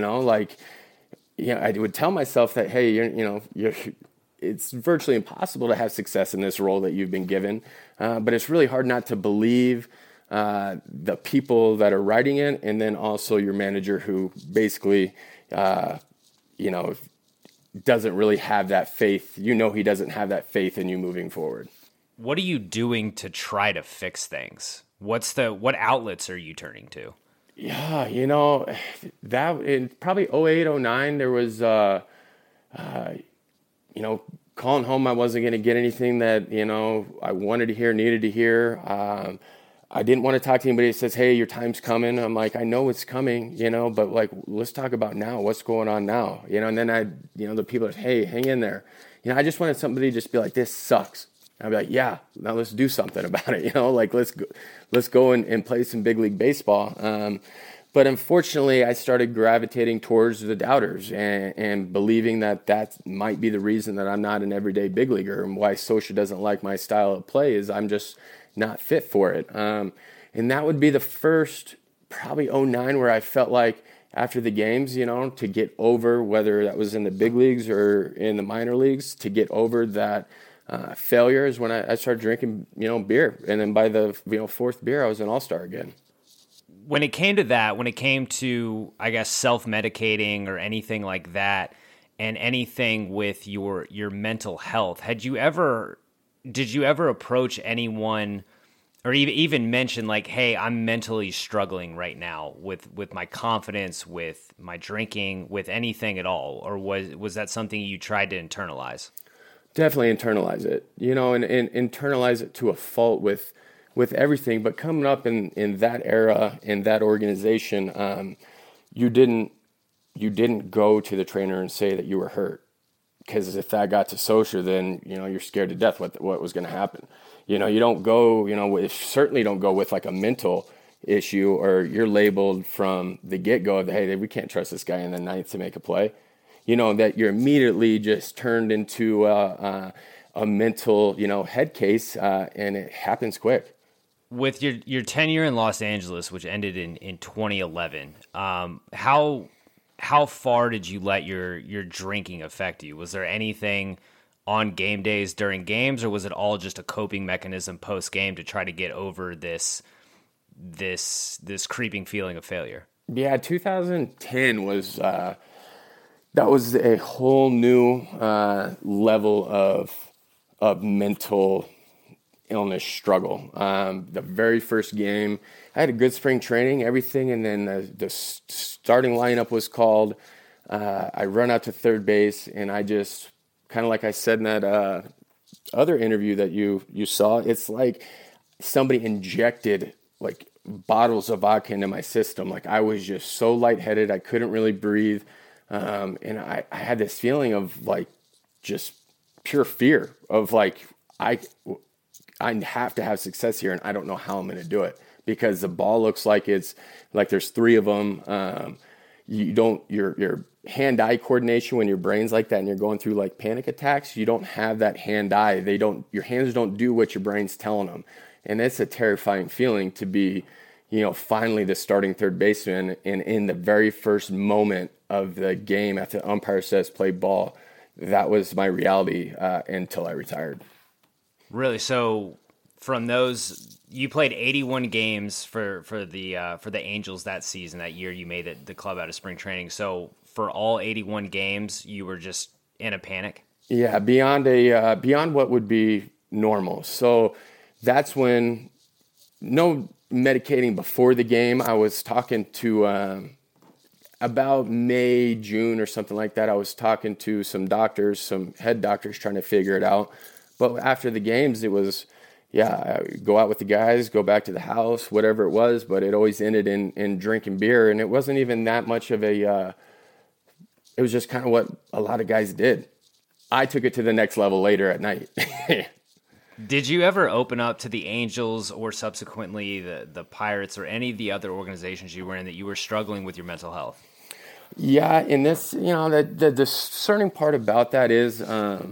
I would tell myself that, hey, it's virtually impossible to have success in this role that you've been given. But it's really hard not to believe the people that are writing it, and then also your manager, who basically, doesn't really have that faith. He doesn't have that faith in you moving forward. What are you doing to try to fix things? What outlets are you turning to? Yeah, that in probably 2008, 2009, there was, calling home, I wasn't going to get anything that, I wanted to hear, needed to hear. I didn't want to talk to anybody that says, hey, your time's coming. I'm like, I know it's coming, but like, let's talk about now. What's going on now? And then the people are, hey, hang in there. I just wanted somebody to just be like, this sucks. I'd be like, yeah, now let's do something about it. Like, let's go and play some big league baseball. But unfortunately, I started gravitating towards the doubters and believing that might be the reason that I'm not an everyday big leaguer, and why Scioscia doesn't like my style of play is I'm just not fit for it. And that would be the first, probably '09, where I felt like after the games, to get over, whether that was in the big leagues or in the minor leagues, to get over that failure is when I started drinking, beer. And then by the fourth beer, I was an all-star again. When it came to, I guess, self-medicating or anything like that, and anything with your mental health, did you ever approach anyone or even mention like, hey, I'm mentally struggling right now with my confidence, with my drinking, with anything at all? Or was that something you tried to internalize? Definitely internalize it, and internalize it to a fault with everything. But coming up in that era, in that organization, you didn't go to the trainer and say that you were hurt, because if that got to Scioscia, then you're scared to death what was going to happen. You don't go, certainly don't go with like a mental issue, or you're labeled from the get-go of, hey, we can't trust this guy in the ninth to make a play. That you're immediately just turned into a mental, head case, and it happens quick. With your tenure in Los Angeles, which ended in 2011, how far did you let your drinking affect you? Was there anything on game days during games, or was it all just a coping mechanism post game to try to get over this creeping feeling of failure? Yeah, 2010 was that was a whole new level of mental illness struggle. The very first game, I had a good spring training, everything, and then the starting lineup was called. I run out to third base, and I just, kind of like I said in that other interview that you saw, it's like somebody injected like bottles of vodka into my system. Like I was just so lightheaded, I couldn't really breathe, and I had this feeling of like just pure fear of like I have to have success here, and I don't know how I'm going to do it, because the ball looks like it's like there's three of them. Your hand-eye coordination, when your brain's like that and you're going through like panic attacks, you don't have that hand-eye. Your hands don't do what your brain's telling them. And it's a terrifying feeling to be, finally the starting third baseman. And in the very first moment of the game, after the umpire says play ball, that was my reality until I retired. Really? So from those, you played 81 games for the Angels that season, that year you made the club out of spring training. So for all 81 games, you were just in a panic? Yeah, beyond what would be normal. So that's when, no medicating before the game. I was talking to, about May, June or something like that, I was talking to some doctors, some head doctors, trying to figure it out. But after the games, it was, go out with the guys, go back to the house, whatever it was, but it always ended in drinking beer. And it wasn't even that much of it was just kind of what a lot of guys did. I took it to the next level later at night. Did you ever open up to the Angels or subsequently the Pirates or any of the other organizations you were in that you were struggling with your mental health? Yeah, and this, the discerning part about that is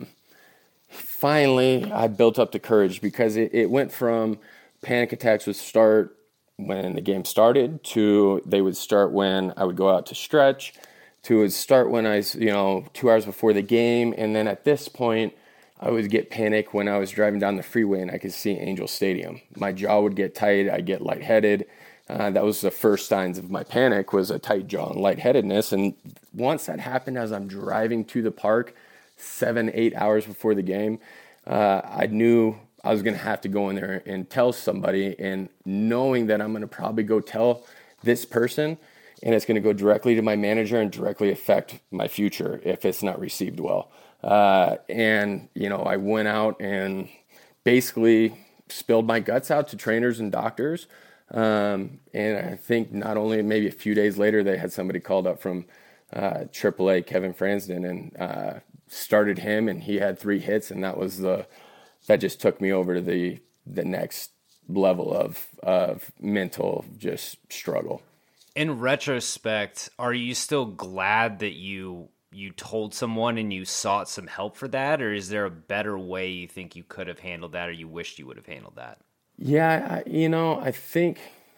finally I built up the courage, because it went from panic attacks would start when the game started, to they would start when I would go out to stretch, to it would start when I, 2 hours before the game. And then at this point, I would get panic when I was driving down the freeway and I could see Angel Stadium. My jaw would get tight. I'd get lightheaded. That was the first signs of my panic, was a tight jaw and lightheadedness. And once that happened, as I'm driving to the park 7-8 hours before the game, I knew I was going to have to go in there and tell somebody, and knowing that I'm going to probably go tell this person, and it's going to go directly to my manager and directly affect my future if it's not received well. And I went out and basically spilled my guts out to trainers and doctors. And I think not only, maybe a few days later, they had somebody called up from AAA, Kevin Fransden, and started him, and he had 3 hits, and that just took me over to the next level of mental just struggle. In retrospect, are you still glad that you told someone and you sought some help for that, or is there a better way you think you could have handled that, or you wished you would have handled that? Yeah, I think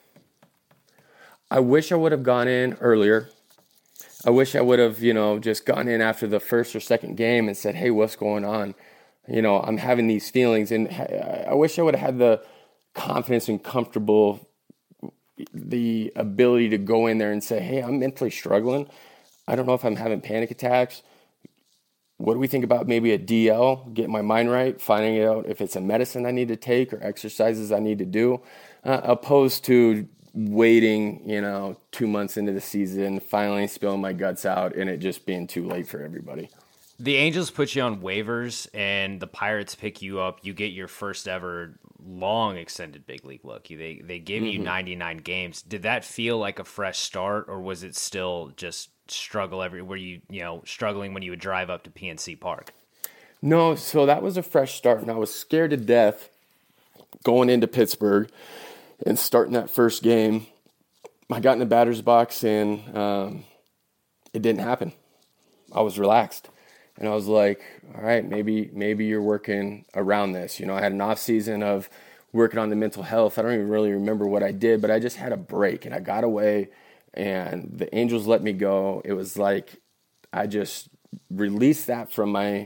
I wish I would have gone in earlier. I wish I would have, just gone in after the first or second game and said, "Hey, what's going on? I'm having these feelings." And I wish I would have had the confidence and the ability to go in there and say, "Hey, I'm mentally struggling. I don't know if I'm having panic attacks. What do we think about maybe a DL, get my mind right, finding out if it's a medicine I need to take or exercises I need to do," opposed to waiting, 2 months into the season, finally spilling my guts out, and it just being too late for everybody. The Angels put you on waivers, and the Pirates pick you up. You get your first ever long extended big league look. They give you 99 games. Did that feel like a fresh start, or was it still just struggle everywhere? Struggling when you would drive up to PNC Park? No, so that was a fresh start, and I was scared to death going into Pittsburgh and starting that first game. I got in the batter's box, and it didn't happen. I was relaxed. And I was like, all right, maybe you're working around this. I had an off season of working on the mental health. I don't even really remember what I did, but I just had a break, and I got away, and the Angels let me go. It was like I just released that from my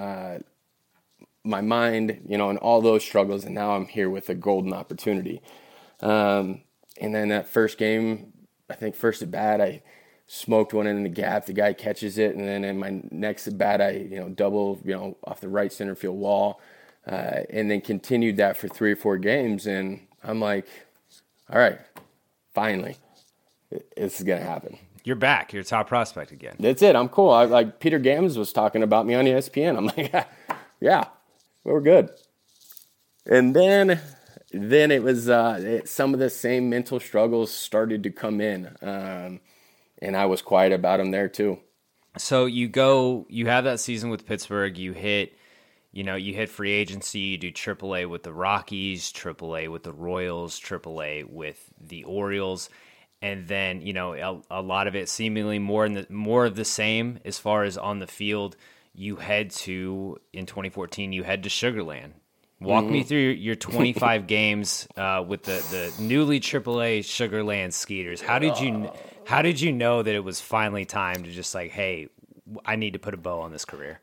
mind, and all those struggles, and now I'm here with a golden opportunity. And then that first game, I think first at bat, I smoked one in the gap. The guy catches it, and then in my next at bat, I double off the right center field wall, and then continued that for 3 or 4 games. And I'm like, all right, finally, this is gonna happen. You're back. You're a top prospect again. That's it. I'm cool. Like Peter Gammons was talking about me on ESPN. I'm like, yeah, we're good. And then it was some of the same mental struggles started to come in. And I was quiet about them there too. So you have that season with Pittsburgh, you hit free agency, you do AAA with the Rockies, AAA with the Royals, AAA with the Orioles, and then, a lot of it seemingly more of the same as far as on the field. In 2014, you head to Sugar Land. Walk me through your 25 games with the newly AAA Sugar Land Skeeters. How did you know that it was finally time to just like, hey, I need to put a bow on this career?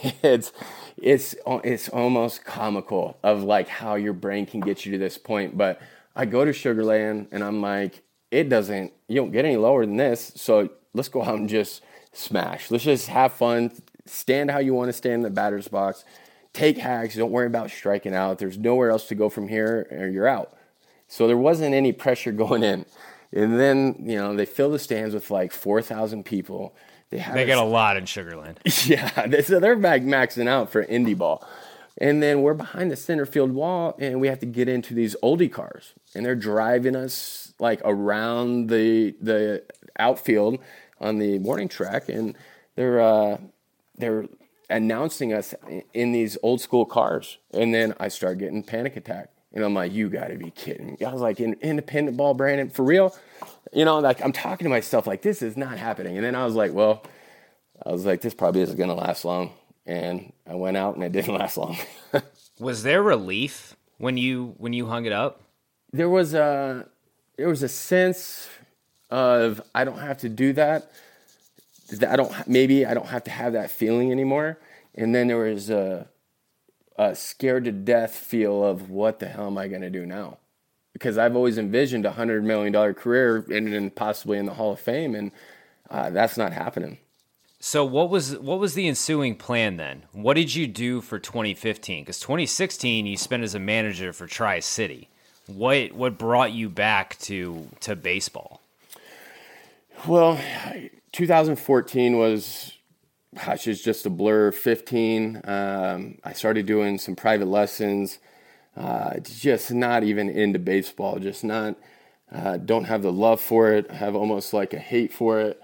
It's almost comical of like how your brain can get you to this point. But I go to Sugar Land and I'm like, you don't get any lower than this. So let's go out and just smash. Let's just have fun. Stand how you want to stand in the batter's box. Take hacks. Don't worry about striking out. There's nowhere else to go from here, or you're out. So there wasn't any pressure going in. And then, they fill the stands with like 4,000 people. They get a lot in Sugar Land. Yeah, so they're maxing out for indie ball. And then we're behind the center field wall, and we have to get into these oldie cars. And they're driving us like around the outfield on the warning track, and they're announcing us in these old school cars. And then I start getting panic attack. And I'm like, you got to be kidding me. I was like, independent ball, Brandon, for real? Like I'm talking to myself like, this is not happening. And then I was like, this probably isn't going to last long. And I went out and it didn't last long. Was there relief when you hung it up? There was a sense of, I don't have to do that. I don't have to have that feeling anymore. And then there was a scared to death feel of what the hell am I going to do now? Because I've always envisioned a $100 million career and possibly in the Hall of Fame, and that's not happening. So what was the ensuing plan then? What did you do for 2015? Because 2016 you spent as a manager for Tri-City. What brought you back to baseball? Well, 2014 was just a blur. 15, I started doing some private lessons, just not even into baseball, just not, don't have the love for it. I have almost like a hate for it.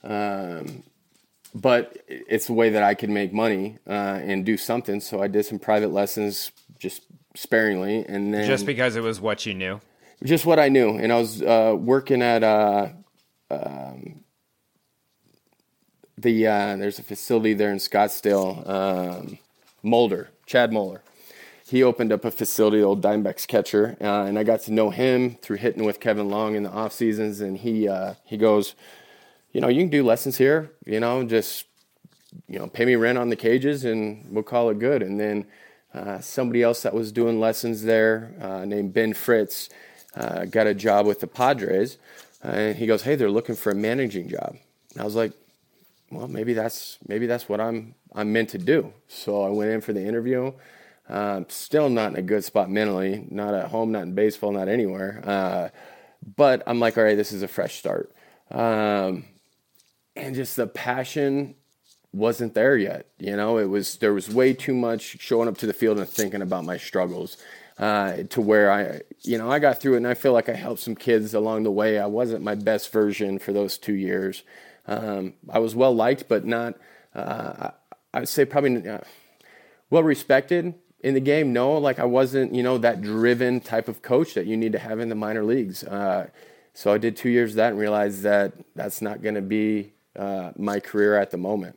But it's a way that I could make money and do something. So I did some private lessons just sparingly. And then just because it was what you knew? Just what I knew. And I was working at there's a facility there in Scottsdale, Chad Moeller. He opened up a facility, the old Diamondbacks catcher, and I got to know him through hitting with Kevin Long in the off seasons. And he goes, you can do lessons here, just pay me rent on the cages and we'll call it good. And then somebody else that was doing lessons there, named Ben Fritz, got a job with the Padres, and he goes, hey, they're looking for a managing job. And I was like, well, maybe that's what I'm meant to do. So I went in for the interview. Still not in a good spot mentally, not at home, not in baseball, not anywhere. But I'm like, all right, this is a fresh start. And just the passion wasn't there yet. There was way too much showing up to the field and thinking about my struggles, to where I got through it, and I feel like I helped some kids along the way. I wasn't my best version for those 2 years. I was well liked, but not, I'd say probably well respected in the game. No, like I wasn't, that driven type of coach that you need to have in the minor leagues. So I did 2 years of that and realized that that's not going to be my career at the moment.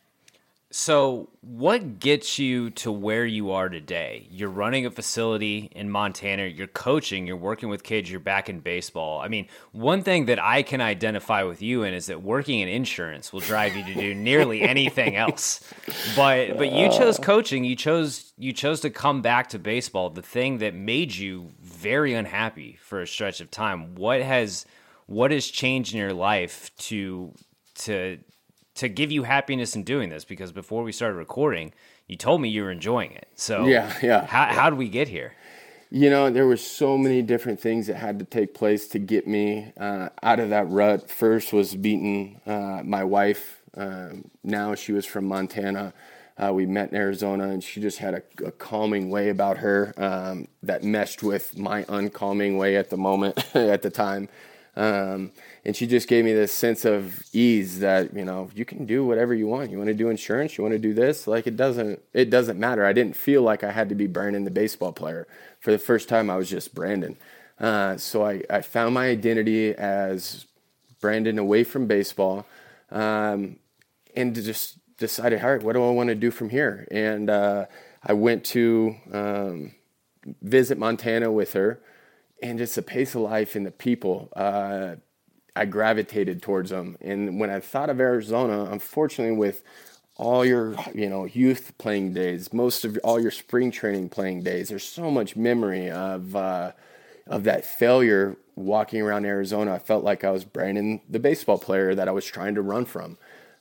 So what gets you to where you are today? You're running a facility in Montana, you're coaching, you're working with kids, you're back in baseball. I mean, one thing that I can identify with you in is that working in insurance will drive you to do nearly anything else. But you chose coaching, you chose to come back to baseball, the thing that made you very unhappy for a stretch of time. What has changed in your life to give you happiness in doing this? Because before we started recording, you told me you were enjoying it. So yeah. How did we get here? There were so many different things that had to take place to get me out of that rut. First was beating my wife. Now she was from Montana. We met in Arizona, and she just had a calming way about her that meshed with my uncalming way at the moment, at the time. And she just gave me this sense of ease that, you can do whatever you want. You want to do insurance? You want to do this? Like, it doesn't matter. I didn't feel like I had to be Brandon, the baseball player. For the first time, I was just Brandon. So I found my identity as Brandon away from baseball, and just decided, all right, what do I want to do from here? And I went to visit Montana with her, and just the pace of life and the people, I gravitated towards them. And when I thought of Arizona, unfortunately, with all your, youth playing days, most of all your spring training playing days, there's so much memory of that failure walking around Arizona. I felt like I was Brandon, the baseball player that I was trying to run from.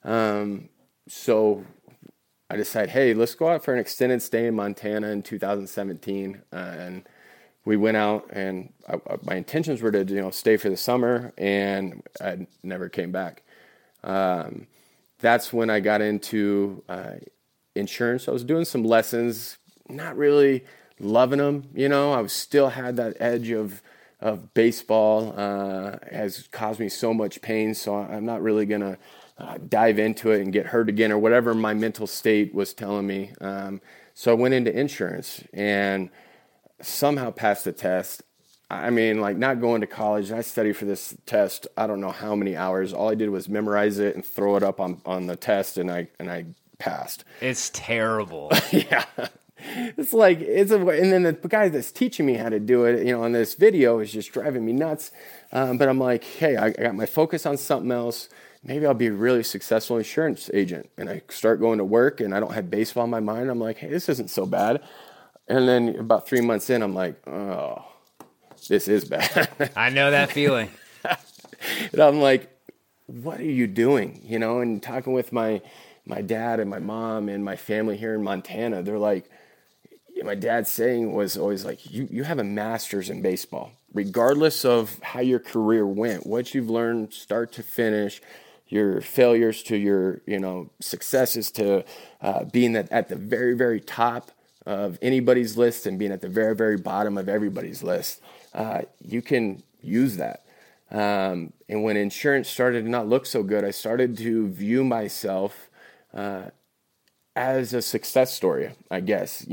So I decided, hey, let's go out for an extended stay in Montana in 2017. And we went out, and my intentions were to, stay for the summer, and I never came back. That's when I got into insurance. I was doing some lessons, not really loving them. I still had that edge of baseball, has caused me so much pain. So I'm not really going to dive into it and get hurt again or whatever my mental state was telling me. So I went into insurance and somehow passed the test. I mean, like, not going to college. I studied for this test, I don't know how many hours. All I did was memorize it and throw it up on the test, and I passed. It's terrible. Yeah. It's like, and then the guy that's teaching me how to do it, on this video is just driving me nuts. But I'm like, hey, I got my focus on something else. Maybe I'll be a really successful insurance agent. And I start going to work, and I don't have baseball in my mind. I'm like, hey, this isn't so bad. And then about 3 months in, I'm like, oh, this is bad. I know that feeling. And I'm like, what are you doing? And talking with my dad and my mom and my family here in Montana, they're like, my dad's saying was always like, you have a master's in baseball, regardless of how your career went, what you've learned start to finish, your failures to your, successes to being at the very, very top of anybody's list and being at the very, very bottom of everybody's list. You can use that. And when insurance started to not look so good, I started to view myself as a success story, I guess.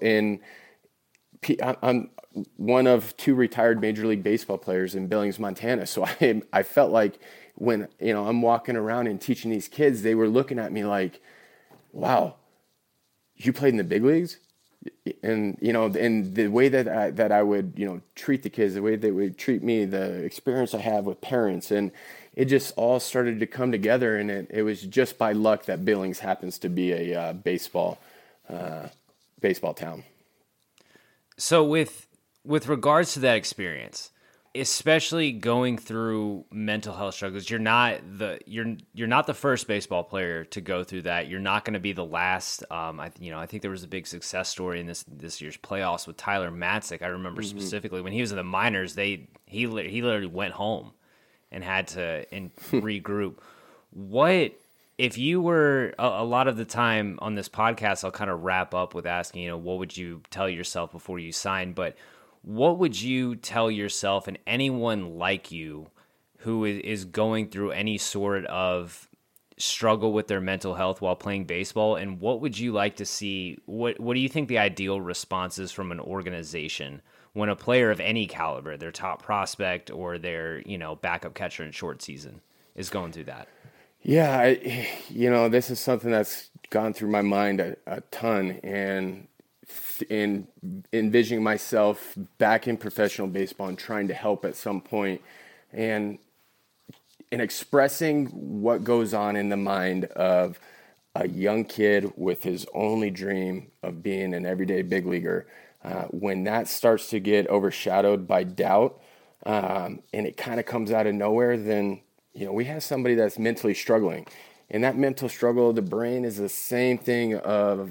I'm one of two retired Major League Baseball players in Billings, Montana. So I felt like when, I'm walking around and teaching these kids, they were looking at me like, wow, you played in the big leagues? And, and the way that I would, treat the kids, the way they would treat me, the experience I have with parents, and it just all started to come together. And it was just by luck that Billings happens to be a baseball town. So with regards to that experience, especially going through mental health struggles, you're not the first baseball player to go through that. You're not going to be the last. I think there was a big success story in this year's playoffs with Tyler Matzik. I remember specifically when he was in the minors, he literally went home and had to regroup. What if you were a lot of the time on this podcast? I'll kind of wrap up with asking, what would you tell yourself before you signed, but what would you tell yourself and anyone like you who is going through any sort of struggle with their mental health while playing baseball? And what would you like to see? What do you think the ideal response is from an organization when a player of any caliber, their top prospect or their, backup catcher in short season, is going through that? Yeah, this is something that's gone through my mind a ton, and in envisioning myself back in professional baseball and trying to help at some point, and in expressing what goes on in the mind of a young kid with his only dream of being an everyday big leaguer, when that starts to get overshadowed by doubt, and it kind of comes out of nowhere, then we have somebody that's mentally struggling. And that mental struggle, the brain is the same thing of,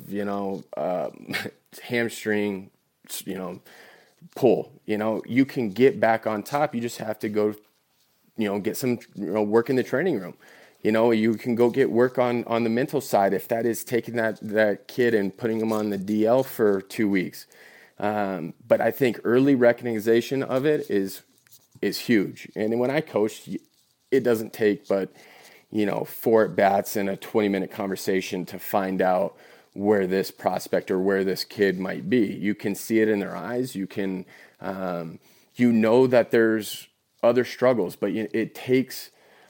hamstring, pull. You can get back on top. You just have to go, get some, work in the training room. You can go get work on the mental side, if that is taking that kid and putting him on the DL for 2 weeks. But I think early recognition of it is huge. And when I coach, it doesn't take but 4 at-bats and a 20-minute conversation to find out where this prospect or where this kid might be. You can see it in their eyes. You can, that there's other struggles, but it takes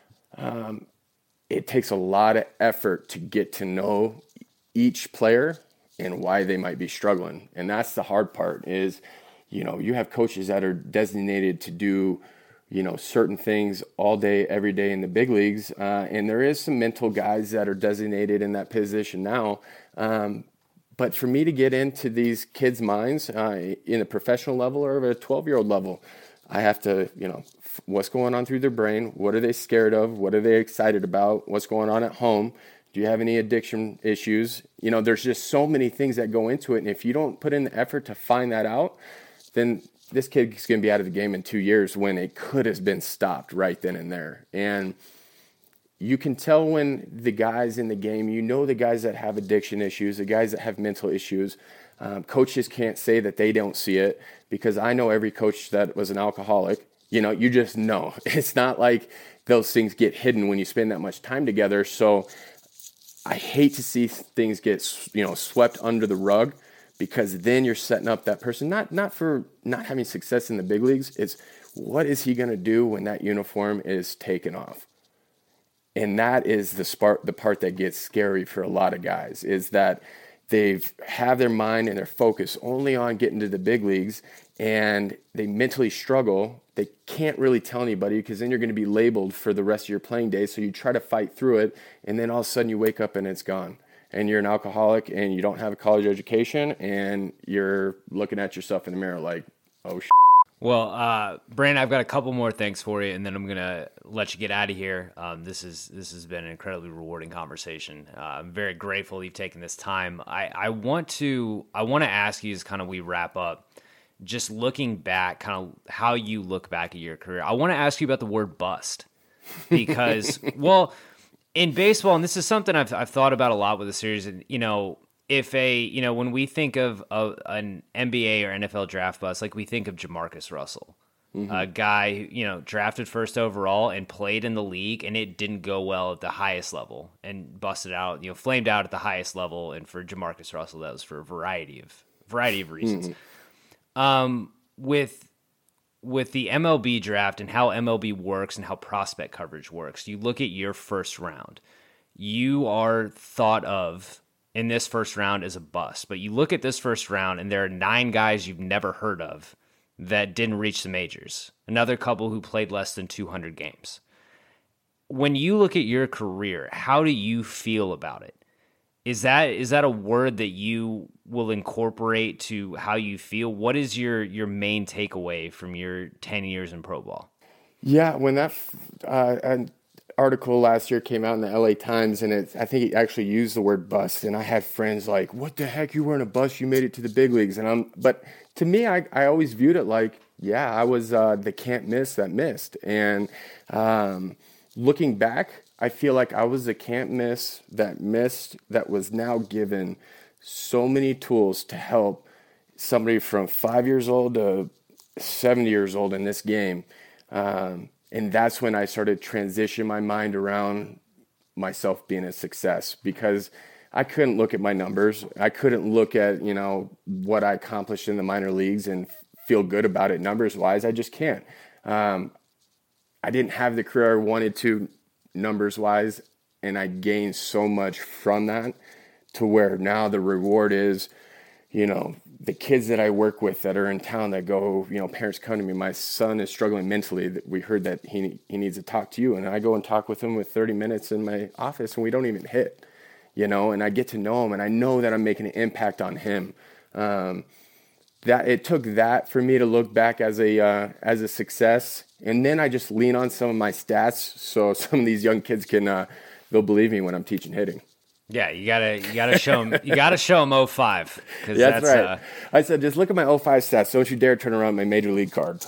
a lot of effort to get to know each player and why they might be struggling. And that's the hard part is, you have coaches that are designated to do certain things all day, every day in the big leagues. And there is some mental guys that are designated in that position now. But for me to get into these kids' minds in a professional level or at a 12-year-old level, I have to, what's going on through their brain? What are they scared of? What are they excited about? What's going on at home? Do you have any addiction issues? There's just so many things that go into it. And if you don't put in the effort to find that out, then this kid's going to be out of the game in 2 years when it could have been stopped right then and there. And you can tell when the guys in the game, the guys that have addiction issues, the guys that have mental issues, coaches can't say that they don't see it, because I know every coach that was an alcoholic. You just know. It's not like those things get hidden when you spend that much time together. So I hate to see things get, swept under the rug, because then you're setting up that person, not for not having success in the big leagues. It's what is he going to do when that uniform is taken off? And that is the part that gets scary for a lot of guys, is that they have their mind and their focus only on getting to the big leagues, and they mentally struggle. They can't really tell anybody, because then you're going to be labeled for the rest of your playing days. So you try to fight through it, and then all of a sudden you wake up and it's gone. And you're an alcoholic and you don't have a college education, and you're looking at yourself in the mirror like, oh, shit. Well, Brandon, I've got a couple more things for you, and then I'm going to let you get out of here. This has been an incredibly rewarding conversation. I'm very grateful you've taken this time. I want to ask you, as kind of we wrap up, just looking back, kind of how you look back at your career. I want to ask you about the word bust, because, well, in baseball, and this is something I've thought about a lot with the series, and if when we think of an NBA or NFL draft bust, like we think of Jamarcus Russell, a guy drafted first overall and played in the league, and it didn't go well at the highest level, and busted out, flamed out at the highest level, and for Jamarcus Russell, that was for a variety of reasons. With with the MLB draft and how MLB works and how prospect coverage works, you look at your first round. You are thought of in this first round as a bust, but you look at this first round and there are 9 guys you've never heard of that didn't reach the majors. Another couple who played less than 200 games. When you look at your career, how do you feel about it? Is that a word that you will incorporate to how you feel? What is your main takeaway from your 10 years in pro ball? Yeah, when that an article last year came out in the LA Times, and I think it actually used the word bust, and I had friends like, "What the heck? You weren't a bust. You made it to the big leagues." But to me, I always viewed it like, yeah, I was the can't miss that missed. And looking back, I feel like I was the can't miss that missed that was now given so many tools to help somebody from 5 years old to 70 years old in this game. And that's when I started transitioning my mind around myself being a success, because I couldn't look at my numbers. I couldn't look at, what I accomplished in the minor leagues and feel good about it numbers wise. I just can't. I didn't have the career I wanted to numbers wise, and I gained so much from that to where now the reward is, the kids that I work with that are in town that go, parents come to me, my son is struggling mentally. We heard that he needs to talk to you. And I go and talk with him with 30 minutes in my office, and we don't even hit, and I get to know him, and I know that I'm making an impact on him. That it took that for me to look back as a success. And then I just lean on some of my stats so some of these young kids can, they'll believe me when I'm teaching hitting. Yeah, you gotta show them. You gotta show them 05. Yeah, that's right. I said, just look at my 05 stats. Don't you dare turn around my major league card.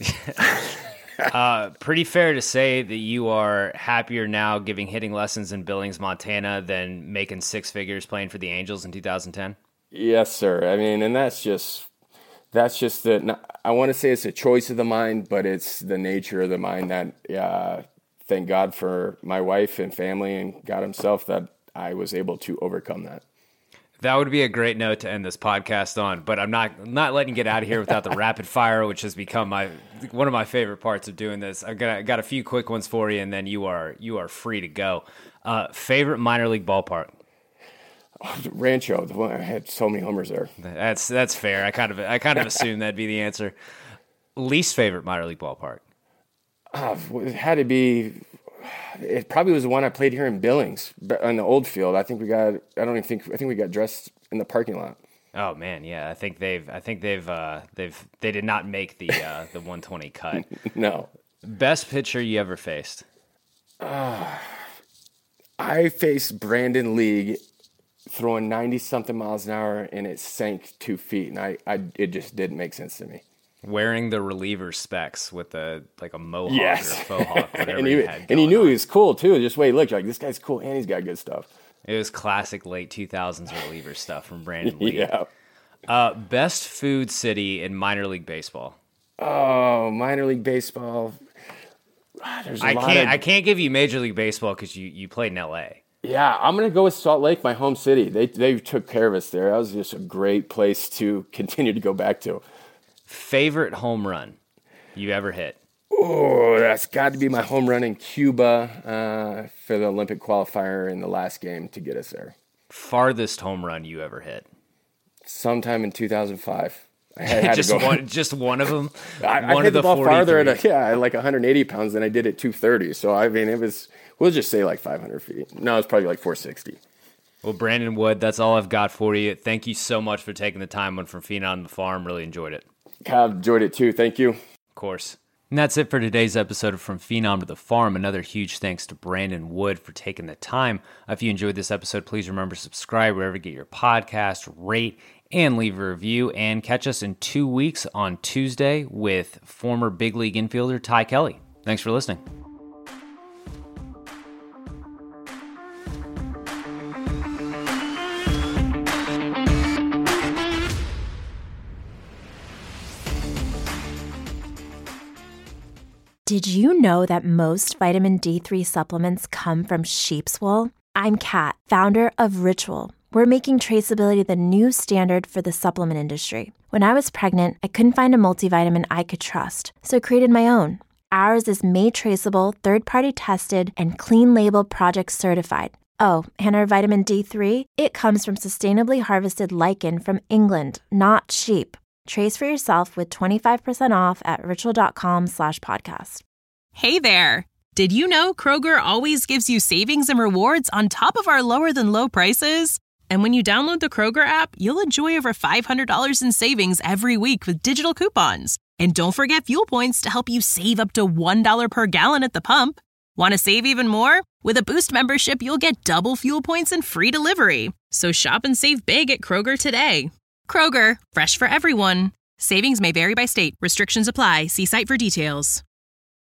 Pretty fair to say that you are happier now giving hitting lessons in Billings, Montana, than making 6 figures playing for the Angels in 2010. Yes, sir. I mean, and that's just I want to say it's a choice of the mind, but it's the nature of the mind that. Thank God for my wife and family and God Himself that I was able to overcome that. That would be a great note to end this podcast on, but I'm not letting you get out of here without the rapid fire, which has become one of my favorite parts of doing this. I got a few quick ones for you, and then you are free to go. Favorite minor league ballpark? Rancho. The one I had so many homers there. That's fair. I kind of assumed that'd be the answer. Least favorite minor league ballpark? It had to be. It probably was the one I played here in Billings, on the old field. I think we got dressed in the parking lot. Oh man, yeah. I think they did not make the 120 cut. No. Best pitcher you ever faced? I faced Brandon League throwing 90-something miles an hour, and it sank 2 feet, and it just didn't make sense to me. Wearing the reliever specs with a mohawk, yes. or a faux hawk, whatever and he had and he knew on. He was cool too. Just wait, look, like this guy's cool and he's got good stuff. It was classic late 2000s reliever stuff from Brandon Lee. Yeah. Best food city in minor league baseball. Oh, minor league baseball. I can't give you Major League Baseball because you played in LA. Yeah, I'm gonna go with Salt Lake, my home city. They took care of us there. That was just a great place to continue to go back to. Favorite home run you ever hit? Oh, that's got to be my home run in Cuba for the Olympic qualifier in the last game to get us there. Farthest home run you ever hit? Sometime in 2005. I had just one of them? I hit the ball farther at like 180 pounds than I did at 230. So, I mean, we'll just say like 500 feet. No, it's probably like 460. Well, Brandon Wood, that's all I've got for you. Thank you so much for taking the time on From Phenom to the Farm. Really enjoyed it. I've enjoyed it too. Thank you. Of course. And that's it for today's episode of From Phenom to the Farm. Another huge thanks to Brandon Wood for taking the time. If you enjoyed this episode, please remember to subscribe wherever you get your podcast, rate, and leave a review. And catch us in 2 weeks on Tuesday with former big league infielder Ty Kelly. Thanks for listening. Did you know that most vitamin D3 supplements come from sheep's wool? I'm Kat, founder of Ritual, We're making traceability the new standard for the supplement industry. When I was pregnant, I couldn't find a multivitamin I could trust, so I created my own. Ours is made traceable, third-party tested, and clean label project certified. Oh, and our vitamin D3? It comes from sustainably harvested lichen from England, not sheep. Trace for yourself with 25% off at ritual.com/podcast. Hey there! Did you know Kroger always gives you savings and rewards on top of our lower than low prices? And when you download the Kroger app, you'll enjoy over $500 in savings every week with digital coupons. And don't forget fuel points to help you save up to $1 per gallon at the pump. Want to save even more? With a Boost membership, you'll get double fuel points and free delivery. So shop and save big at Kroger today. Kroger, fresh for everyone. Savings may vary by state. Restrictions apply. See site for details.